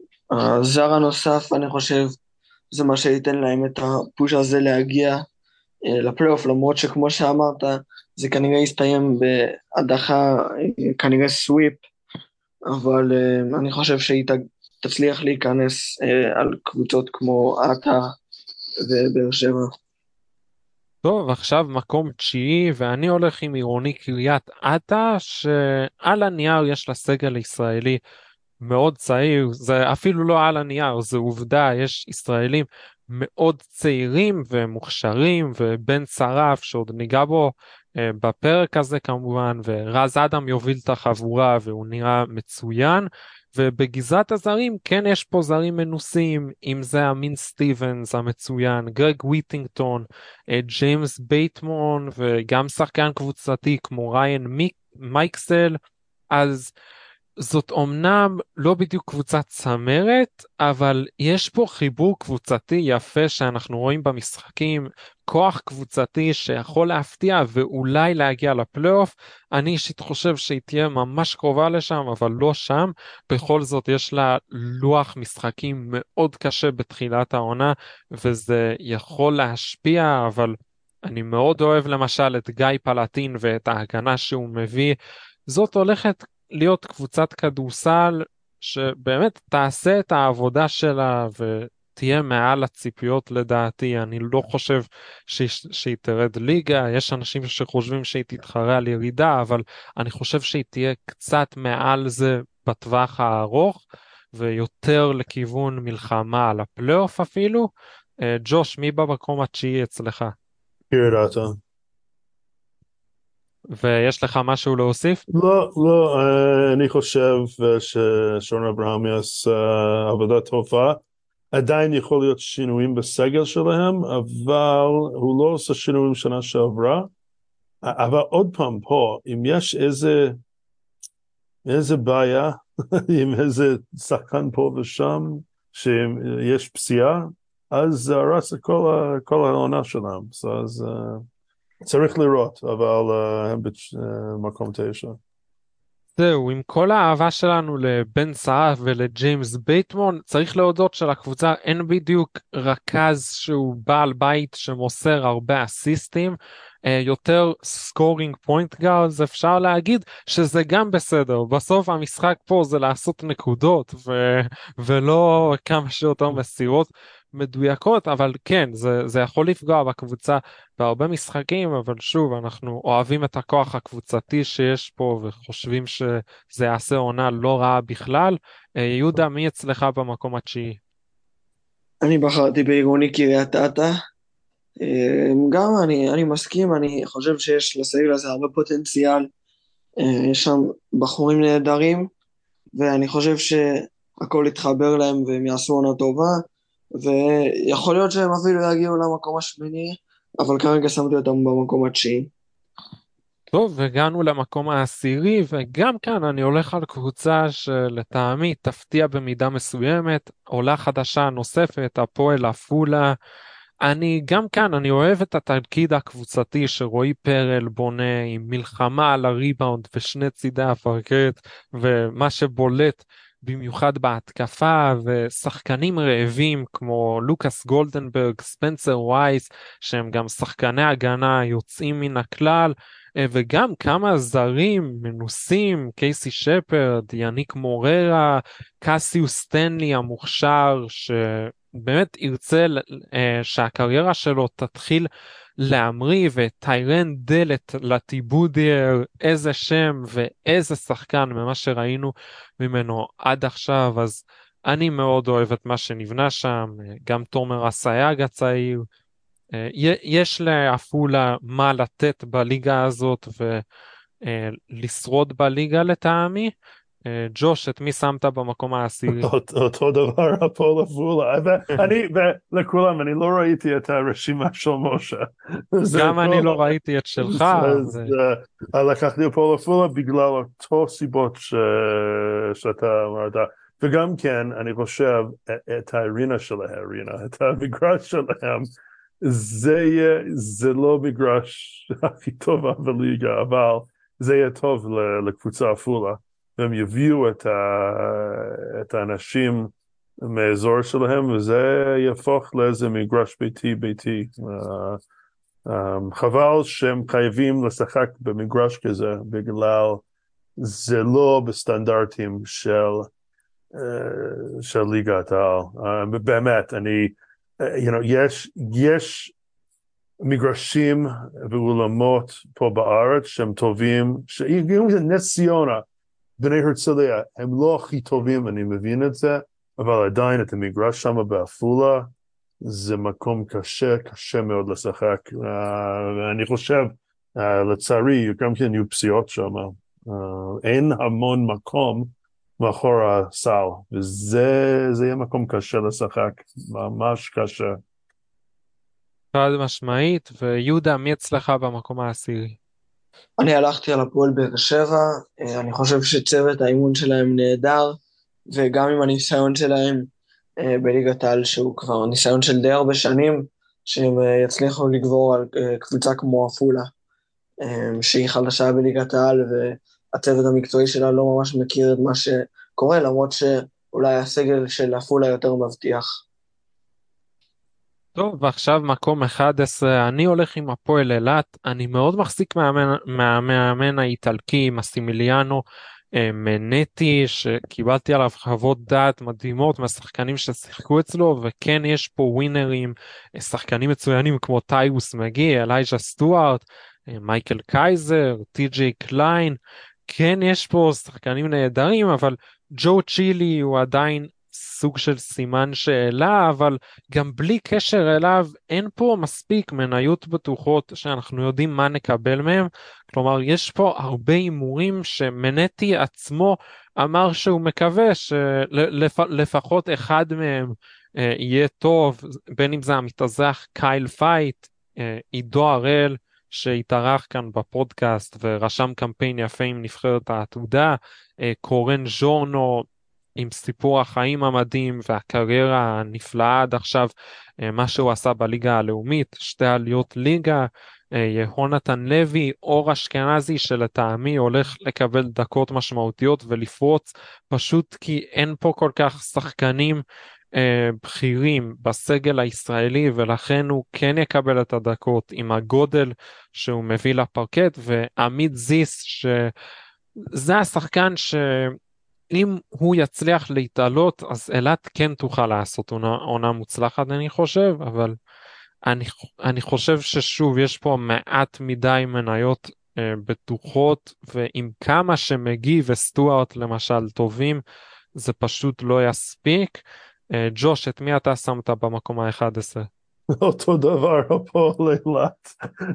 הזר הנוסף אני חושב זה מה שייתן להם את הפוש הזה להגיע לפלייאוף, למרות שכמו שאמרת, זה כנראה יסתיים בהדחה, כנראה סוויפ, אבל אני חושב שהיא תצליח להיכנס על קבוצות כמו עטה ובאר שבע. טוב, עכשיו מקום תשיעי, ואני הולך עם עירוני קריית אתא, שעל הנייר יש לה סגל ישראלי מאוד צעיר, זה אפילו לא על הנייר, זה עובדה, יש ישראלים מאוד צעירים ומוכשרים, ובן שרף שעוד ניגע בו בפרק הזה כמובן, ורז אדם יוביל את החבורה והוא נראה מצוין, ובגזרת הזרים כן יש פה זרים מנוסים, אם זה אמין סטיבנס המצוין, גרג וויטינגטון, ג'יימס בייטמון, וגם שחקן קבוצתי כמו ריין מייקסל, אז זאת אומנם לא בדיוק קבוצת צמרת, אבל יש פה חיבור קבוצתי יפה שאנחנו רואים במשחקים, כוח קבוצתי שיכול להפתיע ואולי להגיע לפלייאוף. אני אישית חושב שהיא תהיה ממש קרובה לשם, אבל לא שם. בכל זאת יש לה לוח משחקים מאוד קשה בתחילת העונה, וזה יכול להשפיע, אבל אני מאוד אוהב למשל את גיא פלטין ואת ההגנה שהוא מביא. זאת הולכת להיות קבוצת כדורסל שבאמת תעשה את העבודה שלה ותהיה מעל הציפיות לדעתי. אני לא חושב שהיא תרד ליגה, יש אנשים שחושבים שהיא תתחרה על ירידה, אבל אני חושב שהיא תהיה קצת מעל זה בטווח הארוך, ויותר לכיוון מלחמה על הפלייאוף אפילו. ג'וש, מי במקום התשיעי אצלך? קריית אתא. ויש לך משהו להוסיף? לא, אני חושב ששרון אברהם יעשה עבודה טובה. עדיין יכול להיות שינויים בסגל שלהם, אבל הוא לא עושה שינויים שנה שעברה. אבל עוד פעם פה, אם יש איזה בעיה, עם איזה שחקן פה ושם, שיש פציעה, אז הרס כל העונה שלהם. אז צריך לראות, אבל הם במקום 9. זהו, עם כל האהבה שלנו לבן שרף ולג'יימס בייטמון, צריך להודות שלקבוצה אין בדיוק רכז שהוא בעל בית שמוסר הרבה אסיסטים, יותר סקורינג פוינט גארדס, אפשר להגיד שזה גם בסדר. בסוף המשחק פה זה לעשות נקודות ולא כמה שיותר מסירות מדויקות, אבל כן, זה יכול לפגוע בקבוצה בהרבה משחקים, אבל שוב, אנחנו אוהבים את הכוח הקבוצתי שיש פה וחושבים שזה יעשה עונה לא רעה בכלל. יהודה, מי אצלך במקום התשיעי? אני בחרתי בעירוני קריית אתא. גם אני מסכים, אני חושב שיש לסגל הזה הרבה פוטנציאל, יש שם בחורים נהדרים, ואני חושב שהכל יתחבר להם והם יעשו עונה טובה, ויכול להיות שהם אפילו יגיעו למקום השמיני, אבל כרגע שמתי אותם במקום התשיעי. טוב, הגענו למקום העשירי, וגם כאן אני הולך על קבוצה שלטעמי תפתיע במידה מסוימת, עולה חדשה נוספת, הפועל עפולה. גם כאן, אני אוהב את התפקיד הקבוצתי שרועי פרל בונה עם מלחמה על הריבאונד ושני צידי הפרקט, ומה שבולט במיוחד בהתקפה, ושחקנים רעבים כמו לוקאס גולדנברג, ספנסר וייס, שהם גם שחקני הגנה יוצאים מן הכלל, וגם כמה זרים מנוסים, קייסי שפרד, יניק מוררה, קסיוס סטנלי המוכשר, שבאמת ירצה שהקריירה שלו תתחיל להמריא, וטיירן דלת לטיבודייר, איזה שם ואיזה שחקן ממה שראינו ממנו עד עכשיו. אז אני מאוד אוהב את מה שנבנה שם, גם תומר אסייג הצעיר. יש לעפולה מה לתת בליגה הזאת ולשרוד בליגה לטעמי. ג'וש, את מי שמת במקום העשירי? אותו דבר הפועל עפולה. ולכולם, אני לא ראיתי את הרשימה של משה. גם אני לא ראיתי את שלך. אז לקחתי הפועל עפולה בגלל אותו סיבות שאתה אמרת. וגם כן, אני חושב, את הארינה שלהם, את המגרש שלהם, זה לא מגרש הכי טוב בליגה, אבל זה יהיה טוב לקבוצה עפולה. והם יביאו את האנשים מהאזור שלהם, וזה יהפוך לאיזה מגרש ביתי. חבל שהם חייבים לשחק במגרש כזה, בגלל זה לא בסטנדרטים של ליגת העל. באמת, יש מגרשים ואולמות פה בארץ שהם טובים, נס ציונה, בני הרצליה, הם לא הכי טובים, אני מבין את זה, אבל עדיין את המגרש שם בעפולה, זה מקום קשה מאוד לשחק. אני חושב, לצערי, גם כן יהיו פציעות שם. אין המון מקום מאחור הסל, וזה יהיה מקום קשה לשחק, ממש קשה. חד משמעית, ויהודה, מי אצלך במקום העשירי? אני הלכתי על הפועל באר שבע, אני חושב שצוות האימון שלהם נהדר, וגם עם הניסיון שלהם בליגת העל, שהוא כבר ניסיון של די הרבה שנים, שהם יצליחו לגבור על קבוצה כמו עפולה, שהיא חדשה בליגת העל, והצוות המקצועי שלה לא ממש מכיר את מה שקורה, למרות שאולי הסגל של עפולה יותר מבטיח. טוב, ועכשיו מקום 11, אני הולך עם הפועל אילת, אני מאוד מחזיק מהמאמן האיטלקי, מסימיליאנו מנטי, שקיבלתי עליו חוות דעת מדהימות מהשחקנים ששיחקו אצלו, וכן יש פה ווינרים, שחקנים מצוינים כמו טייוס מגי, אלייג'ה סטוארט, מייקל קייזר, טי.ג'יי קליין, כן יש פה שחקנים נהדרים, אבל ג'ו צ'ילי הוא עדיין סוג של סימן שאלה, אבל גם בלי קשר אליו אין פה מספיק מניות בטוחות שאנחנו יודעים מה נקבל מהם. כלומר, יש פה הרבה הימורים שמנטי עצמו אמר שהוא מקווה שלפחות אחד מהם יהיה טוב, בין אם זה המתאזרח קייל פייט, עידו הראל שהתארח כאן בפודקאסט ורשם קמפיין יפה עם נבחרת העתודה, קורן ז'ורנו עם סיפור החיים המדהים והקריירה הנפלאה עד עכשיו, מה שהוא עשה בליגה הלאומית, 2 עליות ליגה, יהונתן לוי, אור אשכנזי שלטעמי הולך לקבל דקות משמעותיות ולפרוץ, פשוט כי אין פה כל כך שחקנים בכירים בסגל הישראלי, ולכן הוא כן יקבל את הדקות עם הגודל שהוא מביא לפרקט, ועמית זיס שזה השחקן אם הוא יצליח להתעלות, אז אילת כן תוכל לעשות עונה מוצלחת, אני חושב, אבל אני חושב ששוב, יש פה מעט מדי מניות בטוחות, ועם כמה שמגי וסטוארט למשל טובים, זה פשוט לא יספיק. ג'וש, את מי אתה שמת במקום ה-11? אותו דבר, הפועל אילת.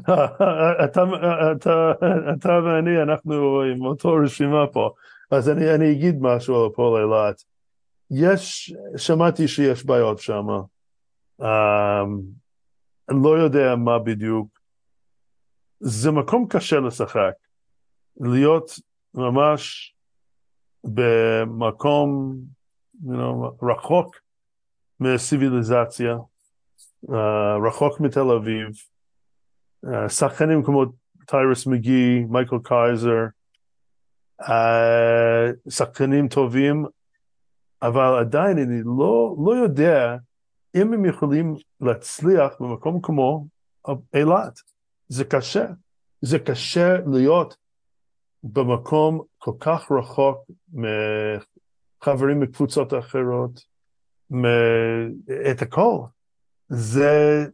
אתה ואני, אנחנו עם אותו רשימה פה. אז אני אגיד משהו על הפועל אילת. שמעתי שיש בעיות שם. אני לא יודע מה בדיוק. זה מקום קשה לשחק. להיות ממש במקום רחוק מסיביליזציה, רחוק מתל אביב. שחקנים כמו טיירוס מגי, מייקל קייזר, שחקנים טובים, אבל עדיין אני לא יודע אם הם יכולים להצליח במקום כמו אילת. זה קשה להיות במקום כל כך רחוק מחברים מקבוצות אחרות, את הכל. זה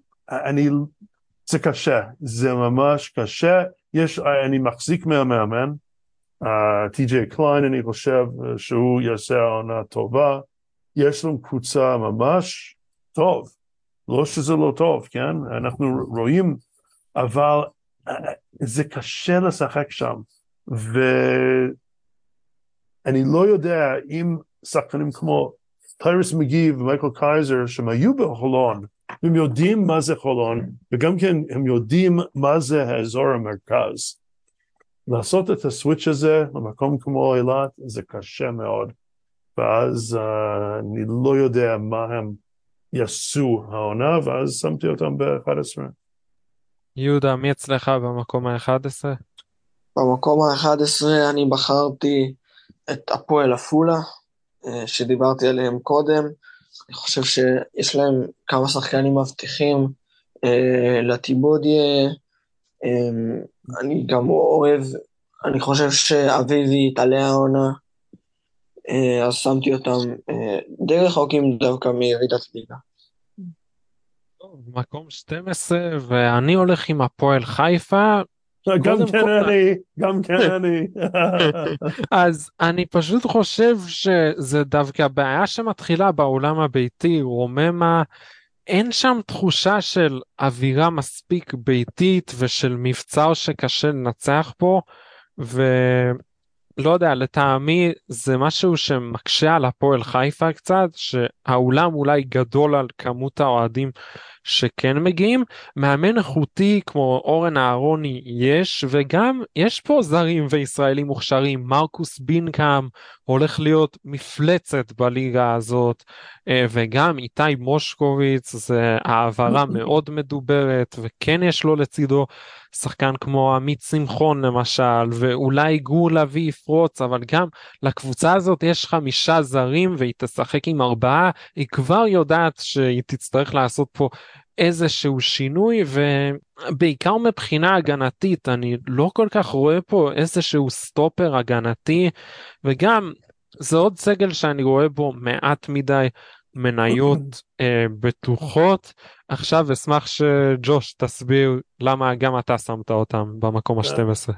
קשה, זה ממש קשה. אני מחזיק מהמאמן, טי.ג'יי קליין, אני חושב שהוא יעשה עונה טובה. יש לנו קבוצה ממש טוב, לא שזה לא טוב, כן? אנחנו רואים, אבל זה קשה לשחק שם, ואני לא יודע אם שחקנים כמו טיירוס מגי ומייקל קייזר, שהם היו בחולון, הם יודעים מה זה חולון, וגם כן הם יודעים מה זה האזור המרכז. לעשות את הסוויץ' הזה במקום כמו אילת, זה קשה מאוד. ואז אני לא יודע מה הם יעשו העונה, ואז שמתי אותם ב-11. יהודה, מי אצלך במקום ה-11? במקום ה-11 אני בחרתי את הפועל עפולה, שדיברתי עליהם קודם. אני חושב שיש להם כמה שחקנים מבטיחים, לטיבודיה, אני גם אוהב, אני חושב שאביבי תעלה העונה, אז שמתי אותם די רחוקים דווקא מירידת ליגה. טוב, מקום 12, ואני הולך עם הפועל חיפה. גם כן אני, גם כן אני. אז אני פשוט חושב שזה דווקא הבעיה שמתחילה בעולם הביתי, רוממה, אין שם תחושה של אווירה מספיק ביתית ושל מבצר שקשה לנצח פה, ולא יודע, לטעמי זה משהו שמקשה על הפועל חיפה קצת, שהאולם אולי גדול על כמות האוהדים שכן מגיעים. מאמן איכותי כמו אורן אהרוני יש, וגם יש פה זרים וישראלים מוכשרים. מרקוס בינקאם הולך להיות מפלצת בליגה הזאת, וגם איתי מושקוביץ, זה העברה מאוד מדוברת, וכן יש לו לצידו שחקן כמו עמית שמחון למשל, ואולי גור לוי יפרוץ, אבל גם לקבוצה הזאת יש 5 זרים והיא תשחק עם 4, היא כבר יודעת שהיא תצטרך לעשות פה איזשהו שינוי, ובעיקר מבחינה הגנתית אני לא כל כך רואה פה איזשהו סטופר הגנתי, וגם זה עוד סגל שאני רואה בו מעט מדי מניות בטוחות. עכשיו אשמח שג'וש תסביר למה גם אתה שמת אותם במקום ה-12.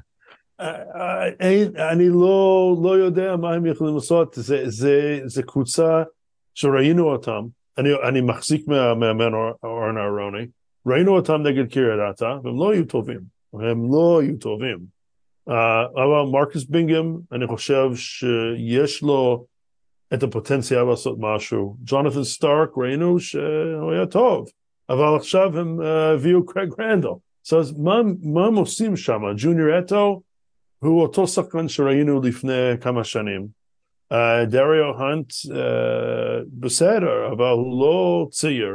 אני לא יודע מה הם יכולים לעשות, זה קבוצה שראינו אותם, אני מחזיק מהמאמן אורן אהרוני, ראינו אותם נגד קריית אתא, והם לא היו טובים, אבל מרקוס בינגאם, אני חושב שיש לו את הפוטנציאל לעשות משהו. ג'ונתן סטארק, ראינו שהוא היה טוב, אבל עכשיו הם הביאו קרייג רנדל, אז מה הם עושים שם? ג'וניור אטו הוא אותו שחקן שראינו לפני כמה שנים, דריו הנט בסדר, אבל הוא לא צעיר.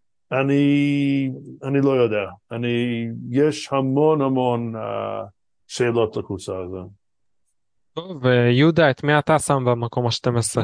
אני לא יודע, יש המון שאלות לקבוצה הזו. טוב, ויהודה, את מי אתה שם במקום ה-12?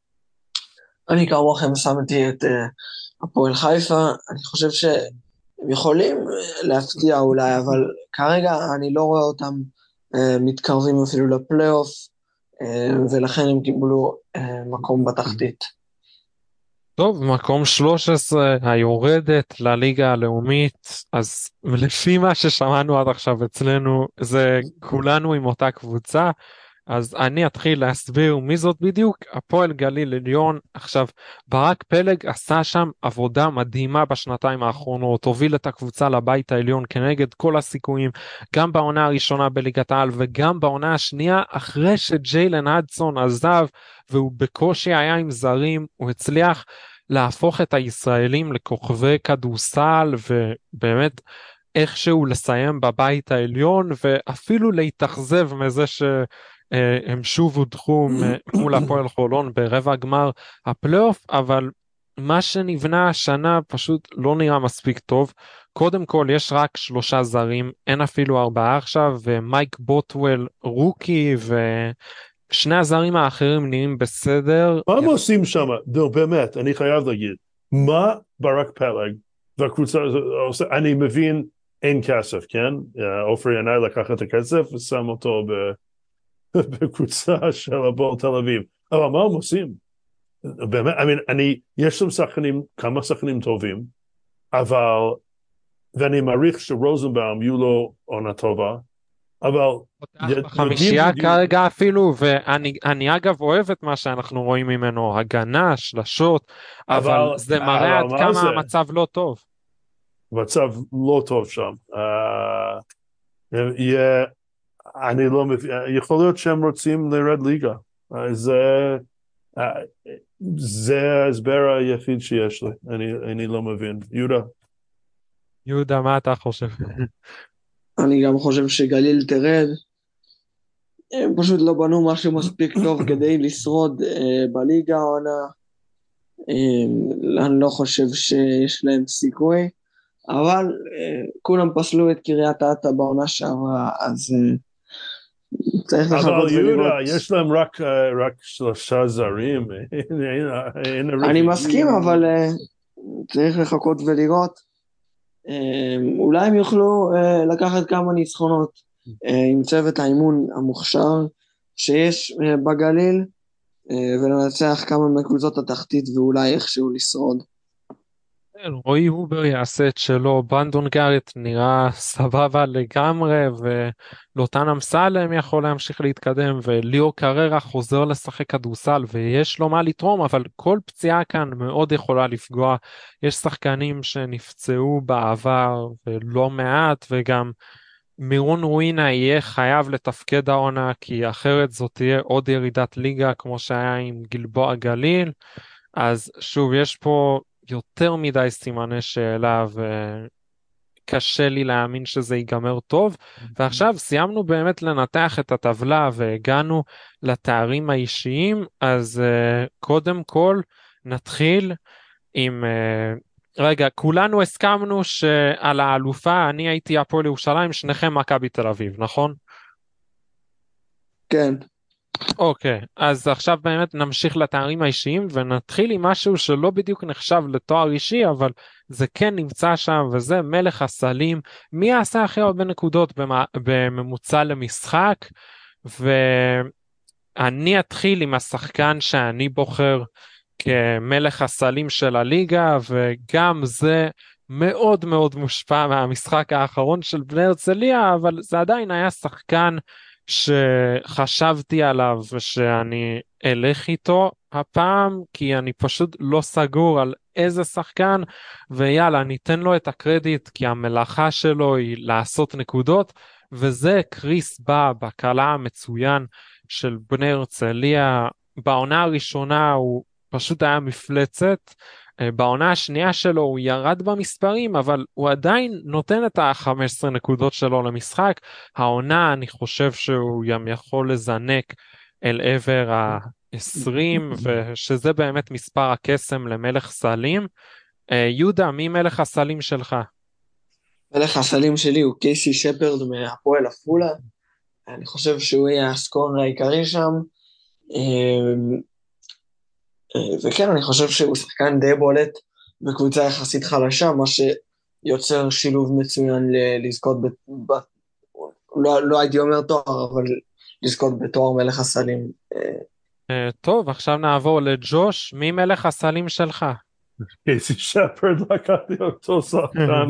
אני כמוכם שמתי את הפועל חיפה. אני חושב שהם יכולים להפתיע אולי, אבל כרגע אני לא רואה אותם מתקרבים אפילו לפלייאוף, ולכן הם קיבלו מקום בתחתית. טוב, מקום 13, היורדת לליגה הלאומית. אז לפי מה ששמענו עד עכשיו אצלנו, זה כולנו עם אותה קבוצה. אז אני אתחיל להסביר מי זאת בדיוק. הפועל גליל עליון. עכשיו, ברק פלג עשה שם עבודה מדהימה בשנתיים האחרונות, הוביל את הקבוצה לבית העליון כנגד כל הסיכויים, גם בעונה הראשונה בליגת העל וגם בעונה השנייה, אחרי שג'יילן הדסון עזב והוא בקושי היה עם זרים, הוא הצליח להפוך את הישראלים לכוכבי כדורסל, ובאמת איכשהו לסיים בבית העליון, ואפילו להתאכזב מזה הם שוב הודחו מול הפועל חולון ברבע גמר הפלייאוף. אבל מה שנבנה השנה פשוט לא נראה מספיק טוב. קודם כל יש רק 3 זרים, אין אפילו 4 עכשיו, ומייק בוטוול רוקי, ושני הזרים האחרים נראים בסדר. מה הם עושים שם? באמת, אני חייב להגיד, מה ברק פלג והקבוצה עושה? אני מבין, אין כסף, כן? עופר ינאי לקח את הכסף ושם אותו בקבוצה של הפועל תל אביב. אבל מה הם עושים? באמת, יש שם שחקנים, כמה שחקנים טובים, אבל, ואני מעריך שרוזנבאום יהיו לו עונה טובה, אבל... חמישייה כרגע אפילו, ואני אגב אוהב את מה שאנחנו רואים ממנו, הגנה, שלשות, אבל זה מראה עד כמה המצב לא טוב. מצב לא טוב שם. אני לא מבין, יכול להיות שהם רוצים לרד ליגה. זה ההסבר היחיד שיש לי. אני לא מבין. יהודה, מה אתה חושב? אני גם חושב שגליל תרד. הם פשוט לא בנו משהו מספיק טוב כדי לשרוד בליגה העונה. אני לא חושב שיש להם סיכוי, אבל כולם פסלו את קריית אתא בעונה שעברה, אז צריך לחכות ולראות. אבל יהודה, יש להם רק 3 זרים. אני מסכים, אבל צריך לחכות ולראות. אולי הם יוכלו לקחת כמה ניצחונות עם צוות האימון המוכשר שיש בגליל, ולנצח כמה מקבוצות התחתית ואולי איכשהו לשרוד. רועי הובר יעשה את שלו, ברנדון גארט נראה סבבה לגמרי, ולוטן אמסלם יכול להמשיך להתקדם, וליאור קררה חוזר לשחק כדורסל ויש לו מה לתרום, אבל כל פציעה כאן מאוד יכולה לפגוע. יש שחקנים שנפצעו בעבר ולא מעט, וגם מירון רוינה יהיה חייב לתפקד העונה, כי אחרת זאת תהיה עוד ירידת ליגה כמו שהיה עם גלבוע גליל. אז שוב, יש פה יותר מדי סימני שאלה וקשה לי להאמין שזה ייגמר טוב. ועכשיו סיימנו באמת לנתח את הטבלה והגענו לתארים האישיים, אז קודם כל נתחיל עם... רגע, כולנו הסכמנו שעל האלופה אני הייתי הפועל ירושלים, שניכם מכבי תל אביב, נכון? כן. אוקיי, אז עכשיו באמת נמשיך לתארים האישיים ונתחיל עם משהו שלא בדיוק נחשב לתואר אישי, אבל זה כן נמצא שם, וזה מלך הסלים. מי עשה הכי הרבה נקודות בממוצע למשחק? ואני אתחיל עם השחקן שאני בוחר כמלך הסלים של הליגה, וגם זה מאוד מאוד מושפע מהמשחק האחרון של בני הרצליה, אבל זה עדיין היה שחקן שחשבתי עליו ושאני אלך איתו הפעם, כי אני פשוט לא סגור על איזה שחקן, ויאללה ניתן לו את הקרדיט, כי המלאכה שלו היא לעשות נקודות, וזה קריס בקלה המצוין של בני הרצליה. בעונה הראשונה הוא פשוט היה מפלצת, בעונה השנייה שלו הוא ירד במספרים, אבל הוא עדיין נותן את ה-15 נקודות שלו למשחק. העונה אני חושב שהוא גם יכול לזנק אל עבר ה-20, ושזה באמת מספר הקסם למלך סלים. יהודה, מי מלך הסלים שלך? מלך הסלים שלי הוא קייסי שפרד מהפועל עפולה. אני חושב שהוא יהיה הסקורר העיקרי שם. וכן, אני חושב שהוא שחקן די בולט בקבוצה יחסית חלשה, מה שיוצר שילוב מצוין לזכות, לא הייתי אומר תואר, אבל לזכות בתואר מלך הסלים. טוב, עכשיו נעבור לג'וש. מי מלך הסלים שלך? קייסי שפרד, לקחתי אותו שחקן.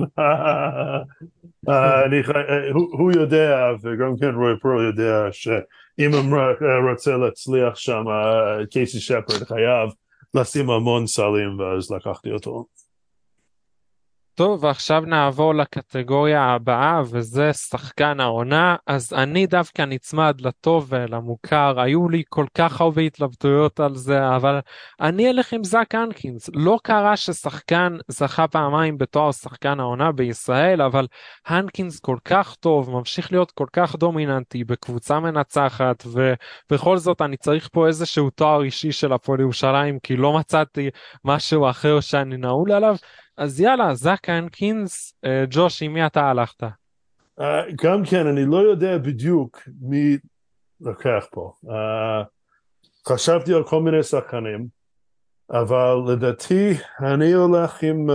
הוא יודע, וגם כן רוי פרל יודע, שאם הם רוצה להצליח שם, קייסי שפרד חייב לשים המון סלים, ואז לקחתי אותו. טוב, ועכשיו נעבור לקטגוריה הבאה, וזה שחקן העונה. אז אני דווקא נצמד לטוב ולמוכר, היו לי כל כך הרבה התלבטויות על זה, אבל אני אלך עם זק הנקינס. לא קרה ששחקן זכה פעמיים בתואר שחקן העונה בישראל, אבל הנקינס כל כך טוב, ממשיך להיות כל כך דומיננטי בקבוצה מנצחת, ובכל זאת אני צריך פה איזשהו תואר אישי של הפועל ירושלים, כי לא מצאתי משהו אחר שאני נעול עליו. אז יאללה, זק הנקינס. ג'וש, עם מי אתה הלכת? גם כן, אני לא יודע בדיוק מי לקח פה. חשבתי על כל מיני שחקנים, אבל לדעתי אני הולך עם...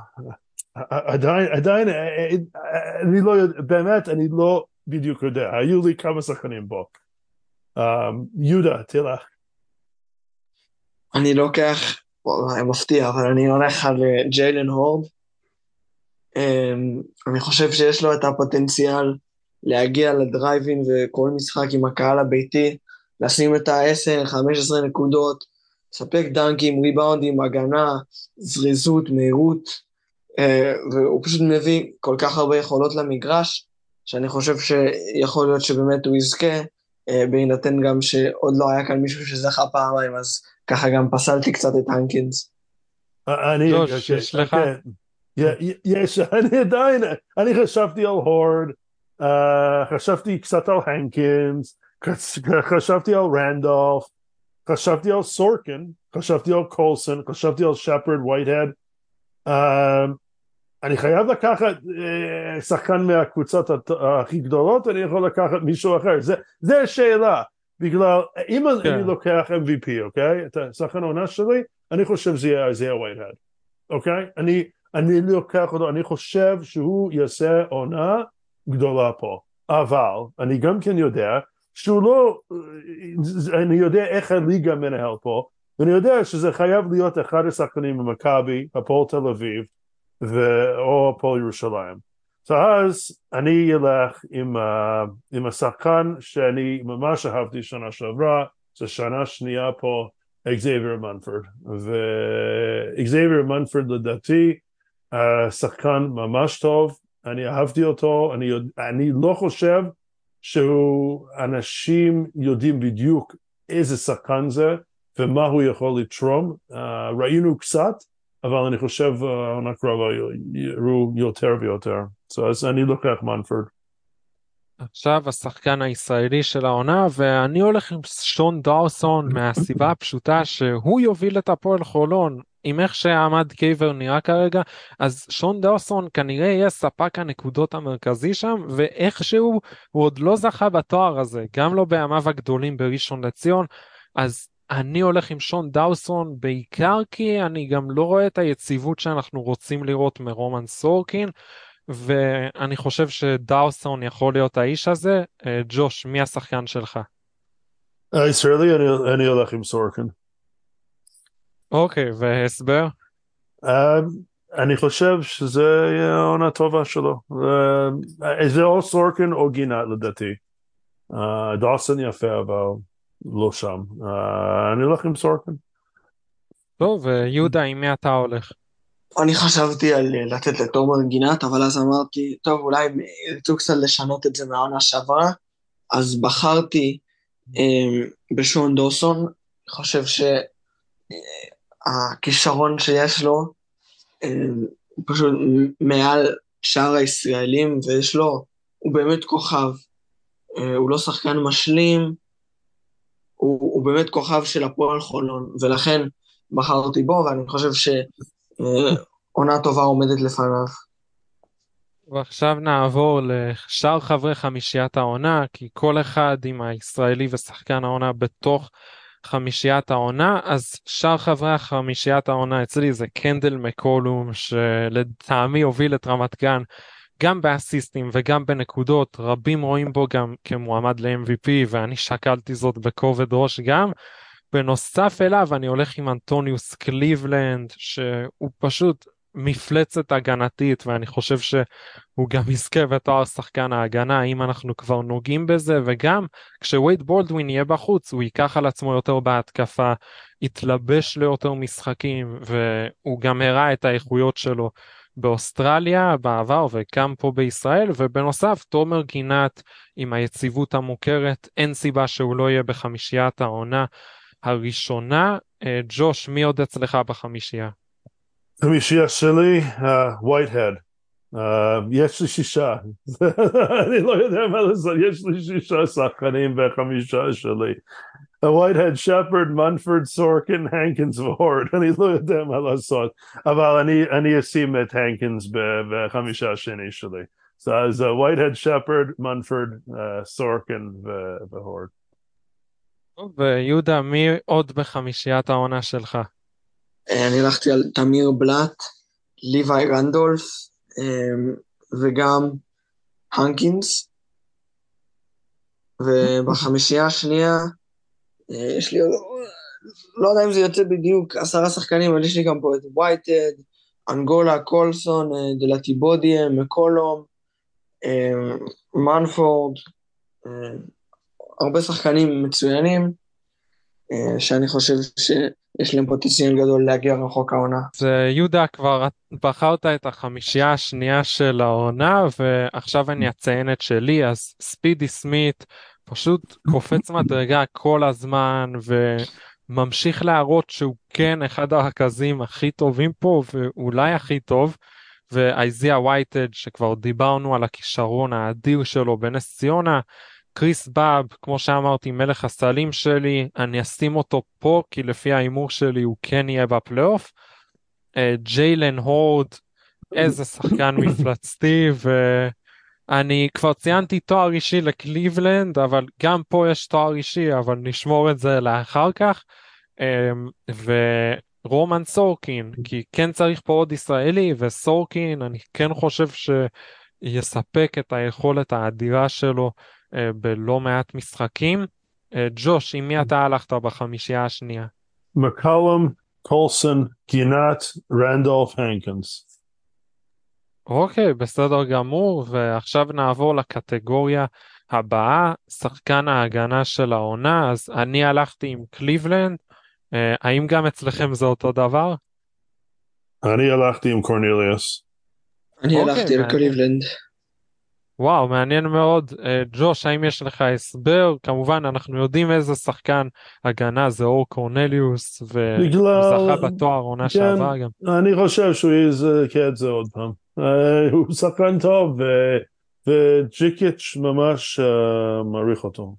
עדיין, אני לא יודע, באמת אני לא בדיוק יודע. היו לי כמה שחקנים בו. יהודה, תלך. אני לוקח... מפתיע, אבל אני הולך על ג'יילן הורד. אני חושב שיש לו את הפוטנציאל להגיע לדרייבין וכל משחק עם הקהל הביתי, לשים את ה-10-15 נקודות, לספק דנקים, ריבאונדים, הגנה, זריזות, מהירות, והוא פשוט מביא כל כך הרבה יכולות למגרש, שאני חושב שיכול להיות שבאמת הוא יזכה, בהינתן גם שעוד לא היה כאן מישהו שזכה פעמיים, אז ככה גם פסלתי קצת את הנקינס. ג'וש, יש לך? יש, אני חשבתי על הורד, חשבתי קצת על הנקינס, חשבתי על רנדולף, חשבתי על סורקין, חשבתי על קולסון, חשבתי על שפרד ווייטהד. אני חייב לקחת שחקן מהקבוצות הכי גדולות, אני יכול לקחת מישהו אחר. זה השאלה, בגלל, אם אני לוקח MVP, אוקיי? את השחקן העונה שלי, אני חושב שזה יהיה ווייטהד, אוקיי? אני לוקח אותו, אני חושב שהוא יעשה עונה גדולה פה, אבל אני גם כן יודע שהוא לא, אני יודע איך הליגה מנהל פה, ואני יודע שזה חייב להיות אחד השחקנים במכבי, הפועל תל אביב, או הפועל ירושלים. אז אני אלך עם השחקן שאני ממש אהבתי שנה שעברה, זו שנה שנייה פה, אקזייבר מנפורד. ואקזייבר מנפורד לדעתי, שחקן ממש טוב, אני אהבתי אותו, אני לא חושב שאנשים יודעים בדיוק איזה שחקן זה, ומה הוא יכול לתרום. ראינו קצת, אבל אני חושב עונה קרובה יראו יותר ויותר. אז אני לוקח מנפורד. עכשיו השחקן הישראלי של העונה, ואני הולך עם שון דאוסון מהסיבה הפשוטה שהוא יוביל את הפועל חולון. עם איך שעמד קייבר נראה כרגע, אז שון דאוסון כנראה יהיה ספק הנקודות המרכזי שם, ואיכשהו הוא עוד לא זכה בתואר הזה, גם לא בימיו הגדולים בראשון לציון. אז אני הולך עם שון דאוסון בעיקר כי אני גם לא רואה את היציבות שאנחנו רוצים לראות מרומן סורקין, ואני חושב שדאוסון יכול להיות האיש הזה. ג'וש, מי השחקן שלך? הישראלי אני הולך עם סורקין. אוקיי, והסבר? אני חושב שזה יהיה עונה טובה שלו. זה או סורקין או גינת לדעתי. דאוסון יפה אבל לא שם. אני הולך עם סורקין. טוב, ויהודה, עם מי אתה הולך? אני חשבתי על לתת לתומר גינת, אבל אז אמרתי, טוב, אולי ירצו קצת לשנות את זה מהעונה שעברה, אז בחרתי בשון דאוסון. אני חושב שהכישרון שיש לו פשוט מעל שאר הישראלים, ויש לו, הוא באמת כוכב, הוא לא שחקן משלים, הוא באמת כוכב של הפועל חולון, ולכן בחרתי בו, ואני חושב שעונה טובה עומדת לפניו. ועכשיו נעבור לשאר חברי חמישיית העונה, כי כל אחד עם הישראלי ושחקן העונה בתוך חמישיית העונה. אז שאר חברי חמישיית העונה אצלי זה קנדל מקולום, שלטעמי הוביל את רמת גן גם באסיסטים וגם בנקודות. רבים רואים בו גם כמועמד ל-MVP, ואני שקלתי זאת בכובד ראש גם. בנוסף אליו אני הולך עם אנטוניוס קליבלנד, שהוא פשוט מפלצת הגנתית, ואני חושב שהוא גם יזכה בתואר שחקן ההגנה אם אנחנו כבר נוגעים בזה, וגם כשווייד בולדווין יהיה בחוץ הוא ייקח על עצמו יותר בהתקפה, יתלבש ליותר משחקים, והוא גם הראה את האיכויות שלו באוסטרליה בעבר וגם פה בישראל. ובנוסף תומר גינת עם היציבות המוכרת, אין סיבה שהוא לא יהיה בחמישיית העונה הראשונה. ג'וש, מי עוד אצלך בחמישייה? חמישייה שלי, וייטהד. יש לי 6. אני לא יודע מה לעשות, יש לי 6 שחקנים בחמישה שלי. וייטהד, שפרד, מנפורד, סורקין, הנקינס והורד. אני לא יודע מה לעשות, אבל אני אשים את הנקינס בחמישה השני שלי. אז וייטהד, שפרד, מנפורד, סורקין והורד. ויהודה, מי עוד בחמישיית העונה שלך? אני הלכתי על תמיר בלאט, ליוואי רנדולף, וגם הנקינס. ובחמישייה השנייה, יש לי, לא יודע אם זה יוצא בדיוק 10 שחקנים, אבל יש לי גם פה את וייטד, אנגולה, קולסון, דלטיבודיה, מקולום, מנפורד, הרבה שחקנים מצוינים, שאני חושב שיש להם פוטנציאל גדול להגיע רחוק העונה. אז יהודה, כבר בחרת את החמישייה השנייה של העונה, ועכשיו אני אציין את שלי. אז ספידי סמית פשוט קופץ מדרגה כל הזמן, וממשיך להראות שהוא כן אחד הרכזים הכי טובים פה, ואולי הכי טוב. ואייזיה וייטד, שכבר דיברנו על הכישרון האדיר שלו בנס ציונה. קריס באב, כמו שאמרתי, מלך הסלים שלי, אני אשים אותו פה, כי לפי האימור שלי הוא כן יהיה בפלייאוף. ג'יילן הורד, איזה שחקן מפלצתי, ואני כבר ציינתי תואר אישי לקליבלנד, אבל גם פה יש תואר אישי, אבל נשמור את זה לאחר כך. רומן סורקין, כי כן צריך פה עוד ישראלי, וסורקין אני כן חושב שיספק את היכולת האדירה שלו בלא מעט משחקים. ג'וש, עם מי אתה הלכת בחמישייה השנייה? מקלום, קולסון, גינת, רנדולף, הנקינס. אוקיי, בסדר גמור, ועכשיו נעבור לקטגוריה הבאה, שחקן ההגנה של העונה. אז אני הלכתי עם קליבלנד, האם גם אצלכם זה אותו דבר? אני הלכתי עם קורניליוס. אני אוקיי, הלכתי מעניין. לקליבלנד. וואו, מעניין מאוד. ג'וש, האם יש לך הסבר? כמובן, אנחנו יודעים איזה שחקן הגנה זה אור קורנליוס, והוא זכה בתואר עונה כן, שעבר גם. אני חושב שהוא יזכה את זה עוד פעם. הוא שחקן טוב, וג'יקיץ' ממש מעריך אותו.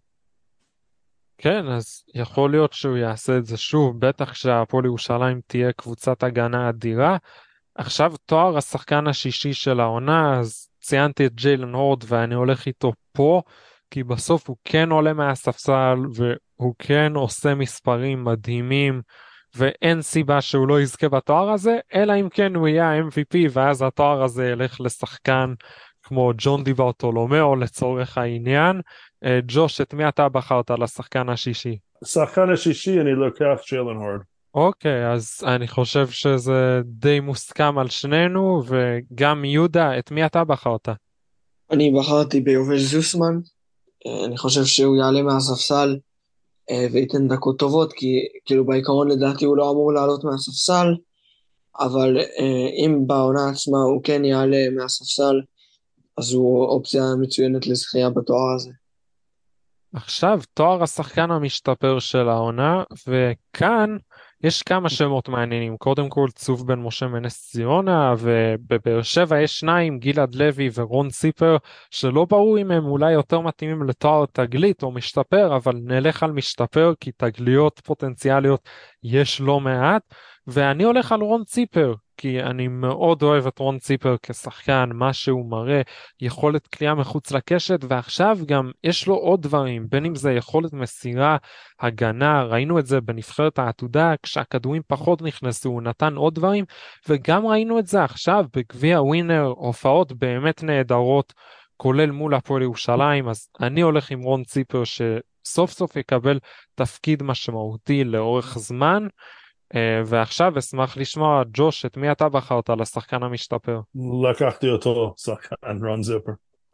כן, אז יכול להיות שהוא יעשה את זה שוב, בטח שהפועל ירושלים תהיה קבוצת הגנה אדירה. עכשיו תואר השחקן השישי של העונה, אז ציינתי את ג'יילן הורד ואני הולך איתו פה, כי בסוף הוא כן עולה מהספסל והוא כן עושה מספרים מדהימים, ואין סיבה שהוא לא יזכה בתואר הזה, אלא אם כן הוא יהיה ה-MVP, ואז התואר הזה ילך לשחקן כמו ג'ון די ברטולומיאו לצורך העניין. ג'וש, את מי אתה בחרת לשחקן השישי? שחקן השישי אני לוקח ג'יילן הורד. אוקיי, אז אני חושב שזה די מוסכם על שנינו, וגם יהודה, את מי אתה בחרת? אני בחרתי ביובל זוסמן. אני חושב שהוא יעלה מהספסל וייתן דקות טובות, כי כאילו בעיקרון לדעתי הוא לא אמור לעלות מהספסל, אבל אם בעונה עצמה הוא כן יעלה מהספסל, אז הוא אופציה מצוינת לזכייה בתואר הזה. עכשיו, תואר השחקן המשתפר של העונה, וכאן יש כמה שמות מעניינים. קודם כל, צוף בן משה מנס ציונה, ובבאר שבע יש שניים, גלעד לוי ורון ציפר, שלא ברור אם הם אולי יותר מתאימים לתואר תגלית או משתפר, אבל נלך על משתפר, כי תגליות פוטנציאליות יש לא מעט, ואני הולך על רון ציפר, כי אני מאוד אוהב את רון ציפר כשחקן, מה שהוא מראה, יכולת קליעה מחוץ לקשת, ועכשיו גם יש לו עוד דברים, בין אם זה יכולת מסירה, הגנה, ראינו את זה בנבחרת העתודה, כשהכדורים פחות נכנסו, הוא נתן עוד דברים, וגם ראינו את זה עכשיו בגביע ווינר, הופעות באמת נהדרות, כולל מול הפועל ירושלים. אז אני הולך עם רון ציפר שסוף סוף יקבל תפקיד משמעותי לאורך זמן, ועכשיו אשמח לשמוע, ג'וש, את מי אתה בחרת לשחקן המשתפר? לקחתי אותו, שחקן רון ציפר.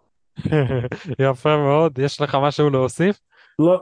יפה מאוד, יש לך משהו להוסיף? לא.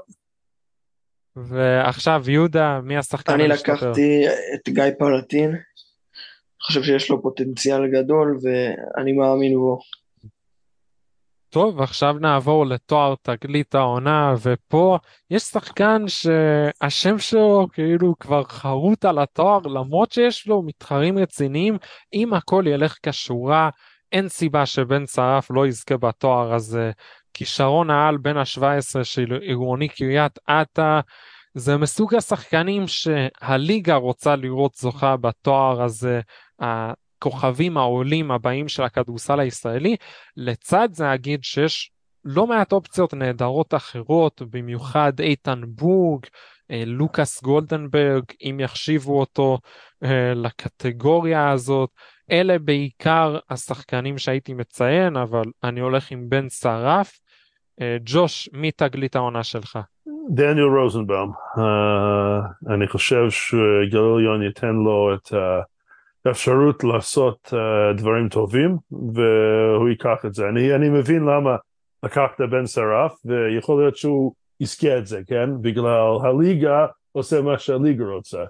ועכשיו יהודה, מי השחקן אני המשתפר? לקחתי את גיא פלטין. אני חושב שיש לו פוטנציאל גדול ואני מאמין בו. טוב, עכשיו נעבור לתואר תגלית העונה, ופה יש שחקן שהשם שלו כאילו כבר חרוט על התואר, למרות שיש לו מתחרים רציניים, אם הכל ילך כשורה, אין סיבה שבן שרף לא יזכה בתואר הזה. כישרון העל בין ה-17 של עירוני קריית אתא, זה מסוג השחקנים שהליגה רוצה לראות זוכה בתואר הזה, הכוכבים העולים הבאים של הכדורסל הישראלי. לצד זה אגיד שיש לא מעט אופציות נהדרות אחרות, במיוחד איתן בורג, לוקאס גולדנברג, אם יחשיבו אותו לקטגוריה הזאת. אלה בעיקר השחקנים שהייתי מציין, אבל אני הולך עם בן שרף. ג'וש, מי תגלית העונה שלך? דניאל רוזנבאום. אני חושב שגליליון ייתן לו את האפשרות לעשות דברים טובים, והוא ייקח את זה. אני מבין למה לקחת בן שרף, ויכול להיות שהוא יזכה את זה, כן? בגלל הליגה עושה מה שהליגה רוצה.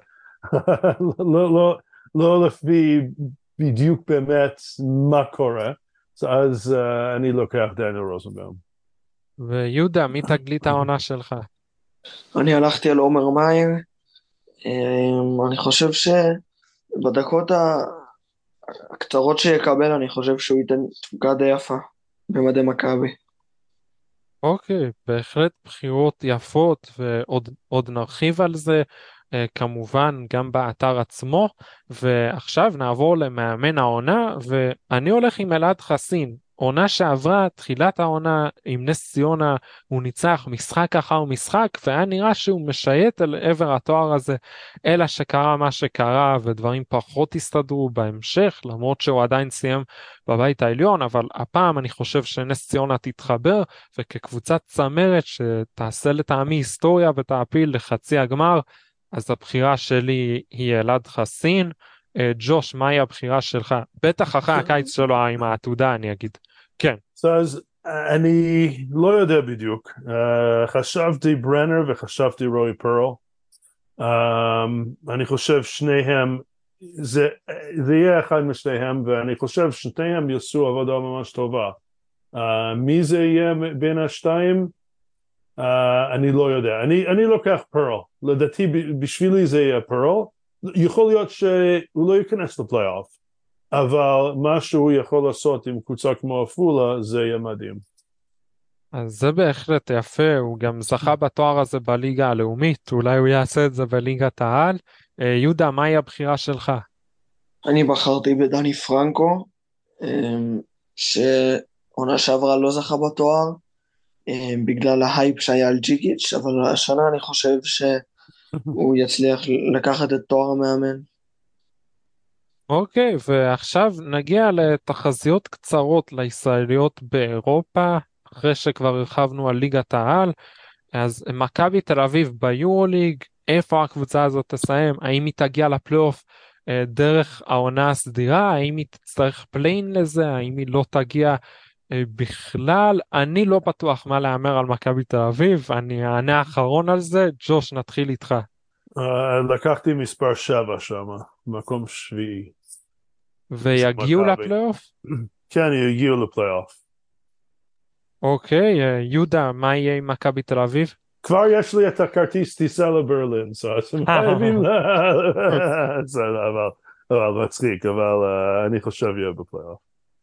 לא לפי בדיוק באמת מה קורה, אז אני לוקח דניאל רוזנבאום. ויהודה, מי תגלית העונה שלך? אני הלכתי על עומר מאיר. אני חושב שבדקות הקצרות שיקבל, אני חושב שהוא ייתן תפוקה די יפה במדי מכבי. אוקיי, בהחלט בחירות יפות, ועוד נרחיב על זה כמובן גם באתר עצמו. ועכשיו נעבור למאמן העונה, ואני הולך עם אלעד חסין. עונה שעברה, תחילת העונה עם נס ציונה, הוא ניצח משחק אחר משחק, והיה נראה שהוא משייט אל עבר התואר הזה, אלא שקרה מה שקרה, ודברים פחות הסתדרו בהמשך, למרות שהוא עדיין סיים בבית העליון, אבל הפעם אני חושב שנס ציונה תתחבר, וכקבוצת צמרת שתעשה לטעמי היסטוריה ותעפיל לחצי הגמר, אז הבחירה שלי היא אלעד חסין. ג'וש, מהי הבחירה שלך? בטח אחרי הקיץ שלו עם העתודה, אני אגיד. כן. אז אני לא יודע בדיוק. חשבתי ברנר וחשבתי רוי פרל. אני חושב שניהם, זה יהיה אחד משניהם, ואני חושב ששניהם יעשו עבודה ממש טובה. מי זה יהיה בין השתיים? אני לא יודע. אני לוקח פרל. לדעתי בשבילי זה יהיה פרל. יכול להיות שהוא לא ייכנס לפלייאוף, אבל מה שהוא יכול לעשות עם קבוצה כמו עפולה זה יהיה מדהים. אז זה בהחלט יפה, הוא גם זכה בתואר הזה בליגה הלאומית, אולי הוא יעשה את זה בליגת העל. יהודה, מהי הבחירה שלך? אני בחרתי בדני פרנקו, שעונה שעברה לא זכה בתואר, בגלל ההייפ שהיה על ג'יקיץ', אבל השנה אני חושב שהוא יצליח לקחת את תואר המאמן. אוקיי, ועכשיו נגיע לתחזיות קצרות לישראליות באירופה, אחרי שכבר הרחבנו על ליגת העל. אז מכבי תל אביב ביורוליג, איפה הקבוצה הזאת תסיים? האם היא תגיע לפלייאוף דרך העונה הסדירה? האם היא תצטרך פליין לזה? האם היא לא תגיע בכלל? אני לא בטוח מה לאמר על מכבי תל אביב, אני אענה האחרון על זה. ג'וש, נתחיל איתך. לקחתי מספר 7 שם, מקום שביעי. ויגיעו לפלייאוף? כן, יגיעו לפלייאוף. אוקיי, יהודה, מה יהיה עם מכבי תל אביב? כבר יש לי את הכרטיס טיסה לברלין, אז הם חייבים אבל מצחיק, אבל אני חושב יהיה בפלייאוף.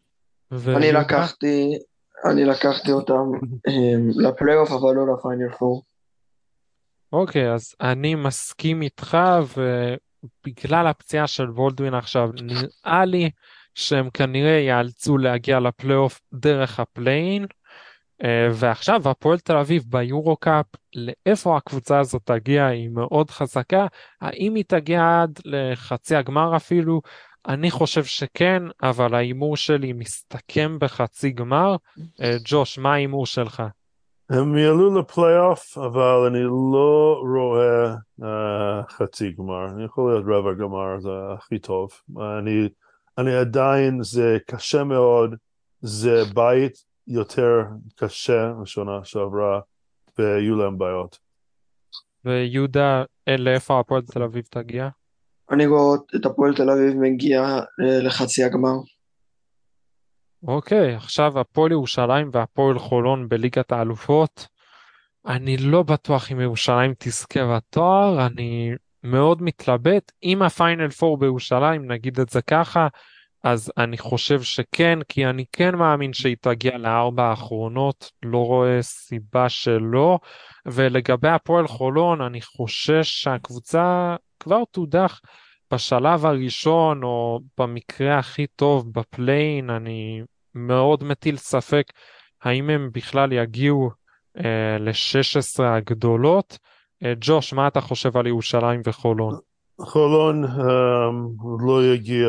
אני לקחתי אותם לפלייאוף, אבל לא לפיינל פור. אוקיי, אז אני מסכים איתך, ובגלל הפציעה של וולדווין עכשיו, נראה לי שהם כנראה יאלצו להגיע לפלייאוף דרך הפליין, ועכשיו הפועל תל אביב ביורו-קאפ, לאיפה הקבוצה הזאת תגיע? היא מאוד חזקה, האם היא תגיע עד לחצי הגמר אפילו? אני חושב שכן, אבל ההימור שלי מסתכם בחצי גמר. ג'וש, מה ההימור שלך? הם יעלו לפלייאוף, אבל אני לא רואה חצי גמר. אני יכול להיות רבע גמר, זה הכי טוב. אני עדיין, זה קשה מאוד, זה בית יותר קשה השנה שעברה, ויהיו להם בעיות. ויהודה, לאיפה הפועל תל אביב תגיע? אני רואה את הפועל תל אביב מגיע לחצי הגמר. אוקיי, עכשיו הפועל ירושלים והפועל חולון בליגת האלופות. אני לא בטוח אם ירושלים תזכה בתואר, אני מאוד מתלבט. אם הפיינל פור בירושלים, נגיד את זה ככה, אז אני חושב שכן, כי אני כן מאמין שהיא תגיע לארבע האחרונות, לא רואה סיבה שלא. ולגבי הפועל חולון, אני חושש שהקבוצה כבר תודח בשלב הראשון, או במקרה הכי טוב בפליין. אני מאוד מטיל ספק האם הם בכלל יגיעו ל-16 הגדולות. ג'וש, מה אתה חושב על ירושלים וחולון? חולון לא יגיע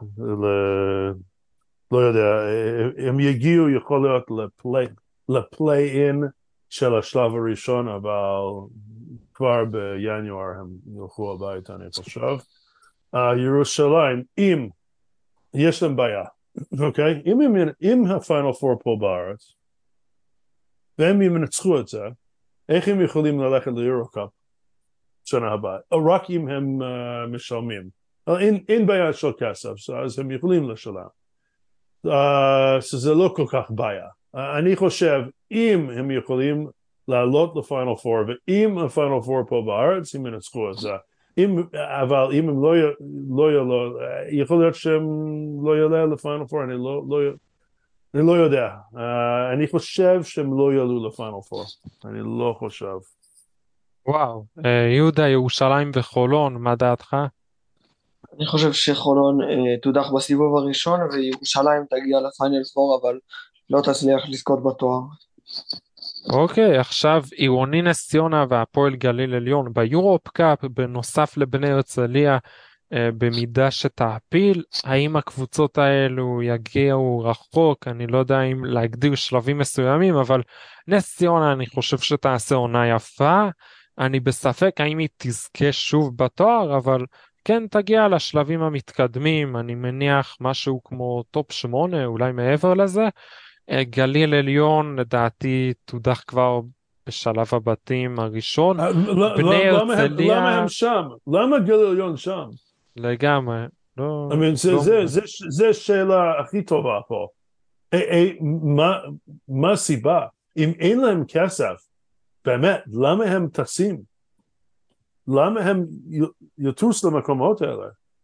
לא יודע, הם יגיעו יכול להיות לפליי-אין של השלב הראשון, אבל כבר בינואר הם ילכו הביתה, אני חושב. ירושלים, אם יש להם בעיה, אוקיי? אם הפיינל פור פה בארץ, והם ינצחו את זה, איך הם יכולים ללכת ליורו-קאפ שנה הבאה? רק אם הם משלמים. אין בעיה של כסף, אז הם יכולים לשלם. שזה לא כל כך בעיה. אני חושב, אם הם יכולים לעלות לפיינל פור, ואם הפיינל פור פה בארץ, הם ינצחו את זה. אבל אם הם לא יעלו, יכול להיות שהם לא יעלו לפיינל פור, אני לא יודע. אני חושב שהם לא יעלו לפיינל פור. אני לא חושב. וואו, יהודה, ירושלים וחולון, מה דעתך? אני חושב שחולון תודח בסיבוב הראשון, וירושלים תגיע לפיינל פור, אבל לא תצליח לזכות בתואר. אוקיי, עכשיו עירוני נס ציונה והפועל גליל עליון ביורופ קאפ, בנוסף לבני הרצליה, במידה שתעפיל, האם הקבוצות האלו יגיעו רחוק? אני לא יודע אם להגדיר שלבים מסוימים, אבל נס ציונה אני חושב שתעשה עונה יפה, אני בספק האם היא תזכה שוב בתואר, אבל כן תגיע לשלבים המתקדמים, אני מניח משהו כמו טופ 8, אולי מעבר לזה. גליל עליון לדעתי תודח כבר בשלב הבתים הראשון. בני למה הרצליה הם שם? למה גליל עליון שם? לגמרי, לא, I mean, לא, זה שאלה הכי טובה פה. מה הסיבה? אם אין להם כסף, באמת, למה הם טסים? למה הם יטוס למקומות האלה?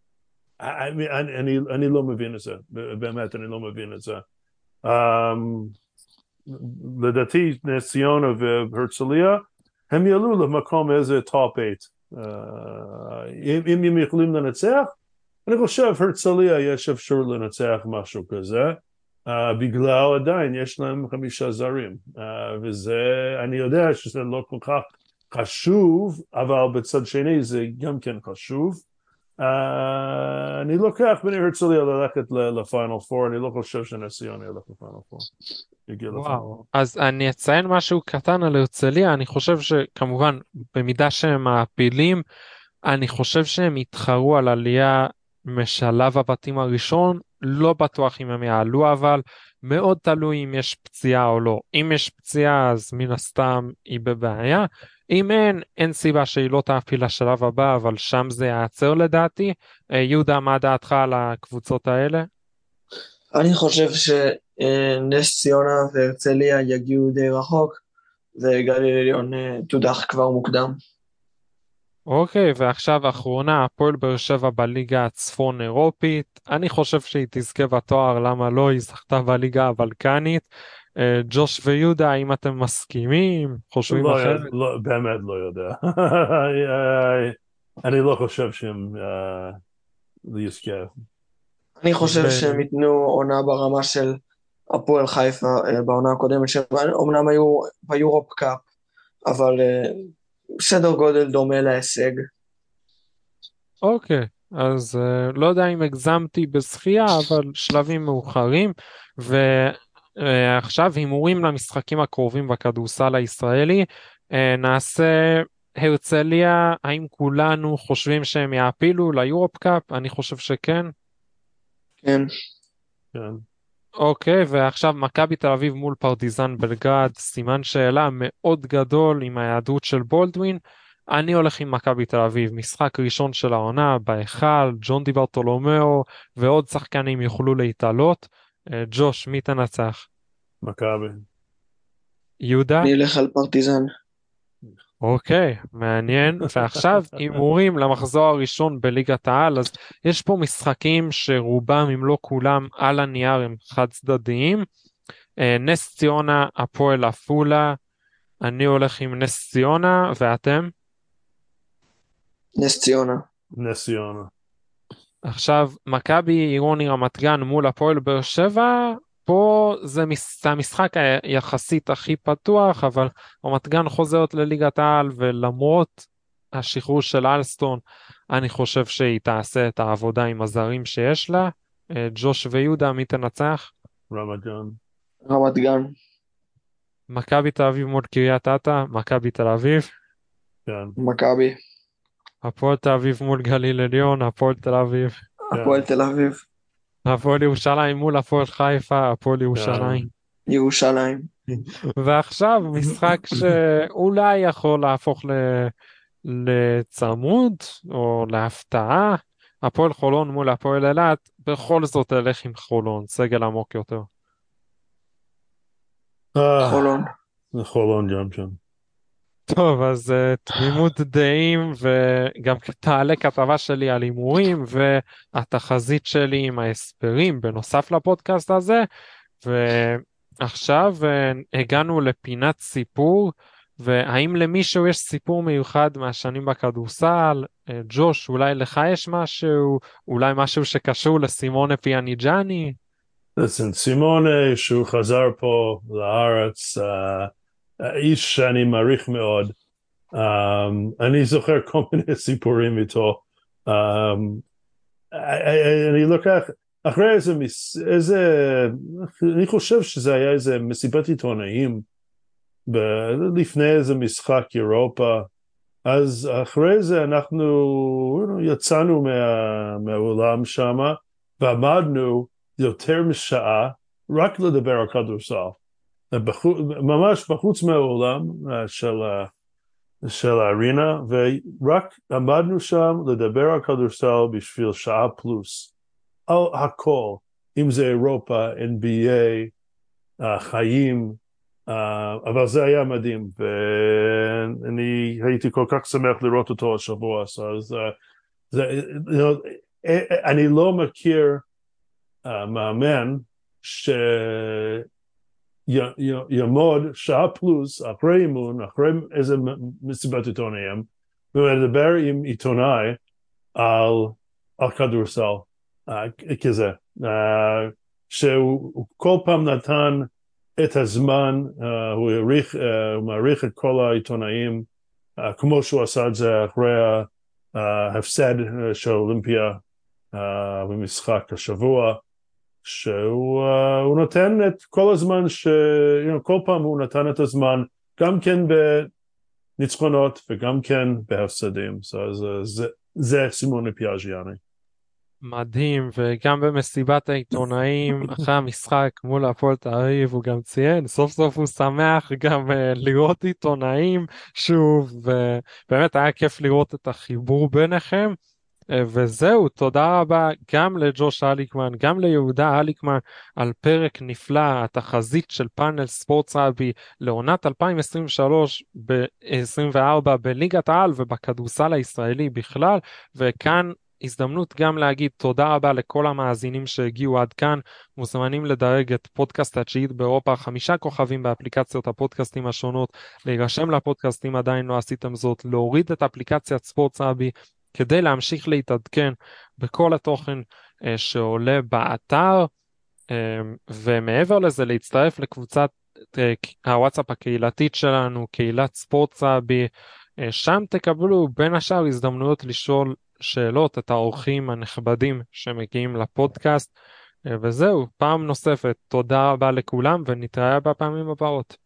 אני לא מבין את זה, באמת, אני לא מבין את זה. לדעתי, נס ציונה והרצליה, הם יעלו למקום איזה טופ 8. אם הם יכולים לנצח, אני חושב הרצליה יש אפשרות לנצח משהו כזה, בגלל עדיין יש להם 5 זרים, וזה, אני יודע שזה לא כל כך חשוב, אבל בצד שני זה גם כן חשוב. אני לוקח בני הרצליה ללכת לפיינל 4, אני לא חושב שנס ציונה ילך לפיינל 4. וואו. אז אני אציין משהו קטן על הרצליה, אני חושב שכמובן במידה שהם מעפילים, אני חושב שהם יתחרו על עלייה משלב הבתים הראשון, לא בטוח אם הם יעלו, אבל מאוד תלוי אם יש פציעה או לא. אם יש פציעה אז מן הסתם היא בבעיה, אם אין, אין סיבה שהיא לא תעפיל לשלב הבא, אבל שם זה יעצר לדעתי. יהודה, מה דעתך על הקבוצות האלה? אני חושב שנס ציונה והרצליה יגיעו די רחוק, וגליל עליון תודח כבר מוקדם. אוקיי, ועכשיו אחרונה, הפועל באר שבע בליגה הצפון אירופית. אני חושב שהיא תזכה בתואר, למה לא? היא זכתה בליגה הבלקנית. ג'וש ויהודה, האם אתם מסכימים? חושבים אחרת? באמת לא יודע. אני לא חושב שהם יזכה. אני חושב שהם ייתנו עונה ברמה של הפועל חיפה בעונה הקודמת, שאומנם היו ביורופ קאפ, אבל סדר גודל דומה להישג. אוקיי, אז לא יודע אם הגזמתי בזכייה, אבל שלבים מאוחרים. ועכשיו הימורים למשחקים הקרובים בכדורסל הישראלי. נעשה הרצליה, האם כולנו חושבים שהם יעפילו ליורופ קאפ? אני חושב שכן. כן. כן. אוקיי, ועכשיו מכבי תל אביב מול פרטיזן בלגרד, סימן שאלה מאוד גדול עם ההיעדרות של בולדווין. אני הולך עם מכבי תל אביב, משחק ראשון של העונה, בהיכל, ג'ון די ברטולומיאו ועוד שחקנים יוכלו להתעלות. ג'וש, מי תנצח? מכבי. יהודה? אני אלך על פרטיזן. אוקיי, מעניין. ועכשיו הימורים למחזור הראשון בליגת העל, אז יש פה משחקים שרובם אם לא כולם על הנייר הם חד צדדיים. נס ציונה, הפועל עפולה, אני הולך עם נס ציונה, ואתם? נס ציונה. נס ציונה. עכשיו מכבי עירוני רמת גן מול הפועל באר שבע, פה זה המשחק היחסית הכי פתוח, אבל רמת גן חוזרת לליגת העל, ולמרות השחרור של אלסטון, אני חושב שהיא תעשה את העבודה עם הזרים שיש לה. ג'וש ויהודה, מי תנצח? רמת גן. רמת גן. מכבי תל אביב מול קריית אתא, מכבי תל אביב. כן. מכבי. הפועל תל אביב מול גליל עליון, הפועל תל אביב. הפועל תל אביב. הפועל ירושלים מול הפועל חיפה, הפועל ירושלים. ירושלים. ועכשיו משחק שאולי יכול להפוך לצמוד או להפתעה, הפועל חולון מול הפועל אילת, בכל זאת אלך עם חולון, סגל עמוק יותר. חולון. חולון גם שם. טוב, אז תמימות דעים, וגם תעלה כתבה שלי על הימורים והתחזית שלי עם ההסברים בנוסף לפודקאסט הזה. ועכשיו הגענו לפינת סיפור, והאם למישהו יש סיפור מיוחד מהשנים בכדורסל? ג'וש, אולי לך יש משהו? אולי משהו שקשור לסימונה פיאניג'אני? listen, סימונה שהוא חזר פה לארץ, איש שאני מעריך מאוד, אני זוכר כל מיני סיפורים איתו, אני לוקח, אחרי אני חושב שזה היה איזה מסיבת עיתונאים, לפני איזה משחק אירופה, אז אחרי זה אנחנו יצאנו מהאולם שם, ועמדנו יותר משעה רק לדבר על כדורסל. ממש בחוץ מהאולם של הארינה, ורק עמדנו שם לדבר על כדורסל בשביל שעה פלוס. על הכל, אם זה אירופה, NBA, חיים, אבל זה היה מדהים, ואני הייתי כל כך שמח לראות אותו השבוע, אז אני לא מכיר מאמן שיעמוד שעה פלוס אחרי אימון, אחרי איזה מסיבת עיתונאים, ומדבר עם עיתונאי על כדורסל כזה, שהוא כל פעם נתן את הזמן, הוא מעריך את כל העיתונאים, כמו שהוא עשה את זה אחרי ההפסד של אולימפיה במשחק השבוע, שהוא נותן את כל הזמן, כל פעם הוא נתן את הזמן, גם כן בניצחונות וגם כן בהפסדים. זה סימונה פיאז'יאני. מדהים, וגם במסיבת העיתונאים אחרי המשחק מול הפועל תל אביב הוא גם ציין, סוף סוף הוא שמח גם לראות עיתונאים שוב, ובאמת היה כיף לראות את החיבור ביניכם. וזהו, תודה רבה גם לג'וש אליקמן, גם ליהודה אליקמן על פרק נפלא, התחזית של פאנל ספורט רבי לעונת 2023-24 בליגת העל ובכדורסל הישראלי בכלל. וכאן הזדמנות גם להגיד תודה רבה לכל המאזינים שהגיעו עד כאן. מוזמנים לדרג את פודקאסט התשיעית באירופה 5 כוכבים באפליקציות הפודקאסטים השונות, להירשם לפודקאסט אם עדיין לא עשיתם זאת, להוריד את אפליקציית ספורט רבי כדי להמשיך להתעדכן בכל התוכן שעולה באתר, ומעבר לזה להצטרף לקבוצת הוואטסאפ הקהילתית שלנו, קהילת ספורט רבי, שם תקבלו בין השאר הזדמנויות לשאול שאלות את האורחים הנכבדים שמגיעים לפודקאסט. וזהו, פעם נוספת, תודה רבה לכולם ונתראה בפעמים הבאות.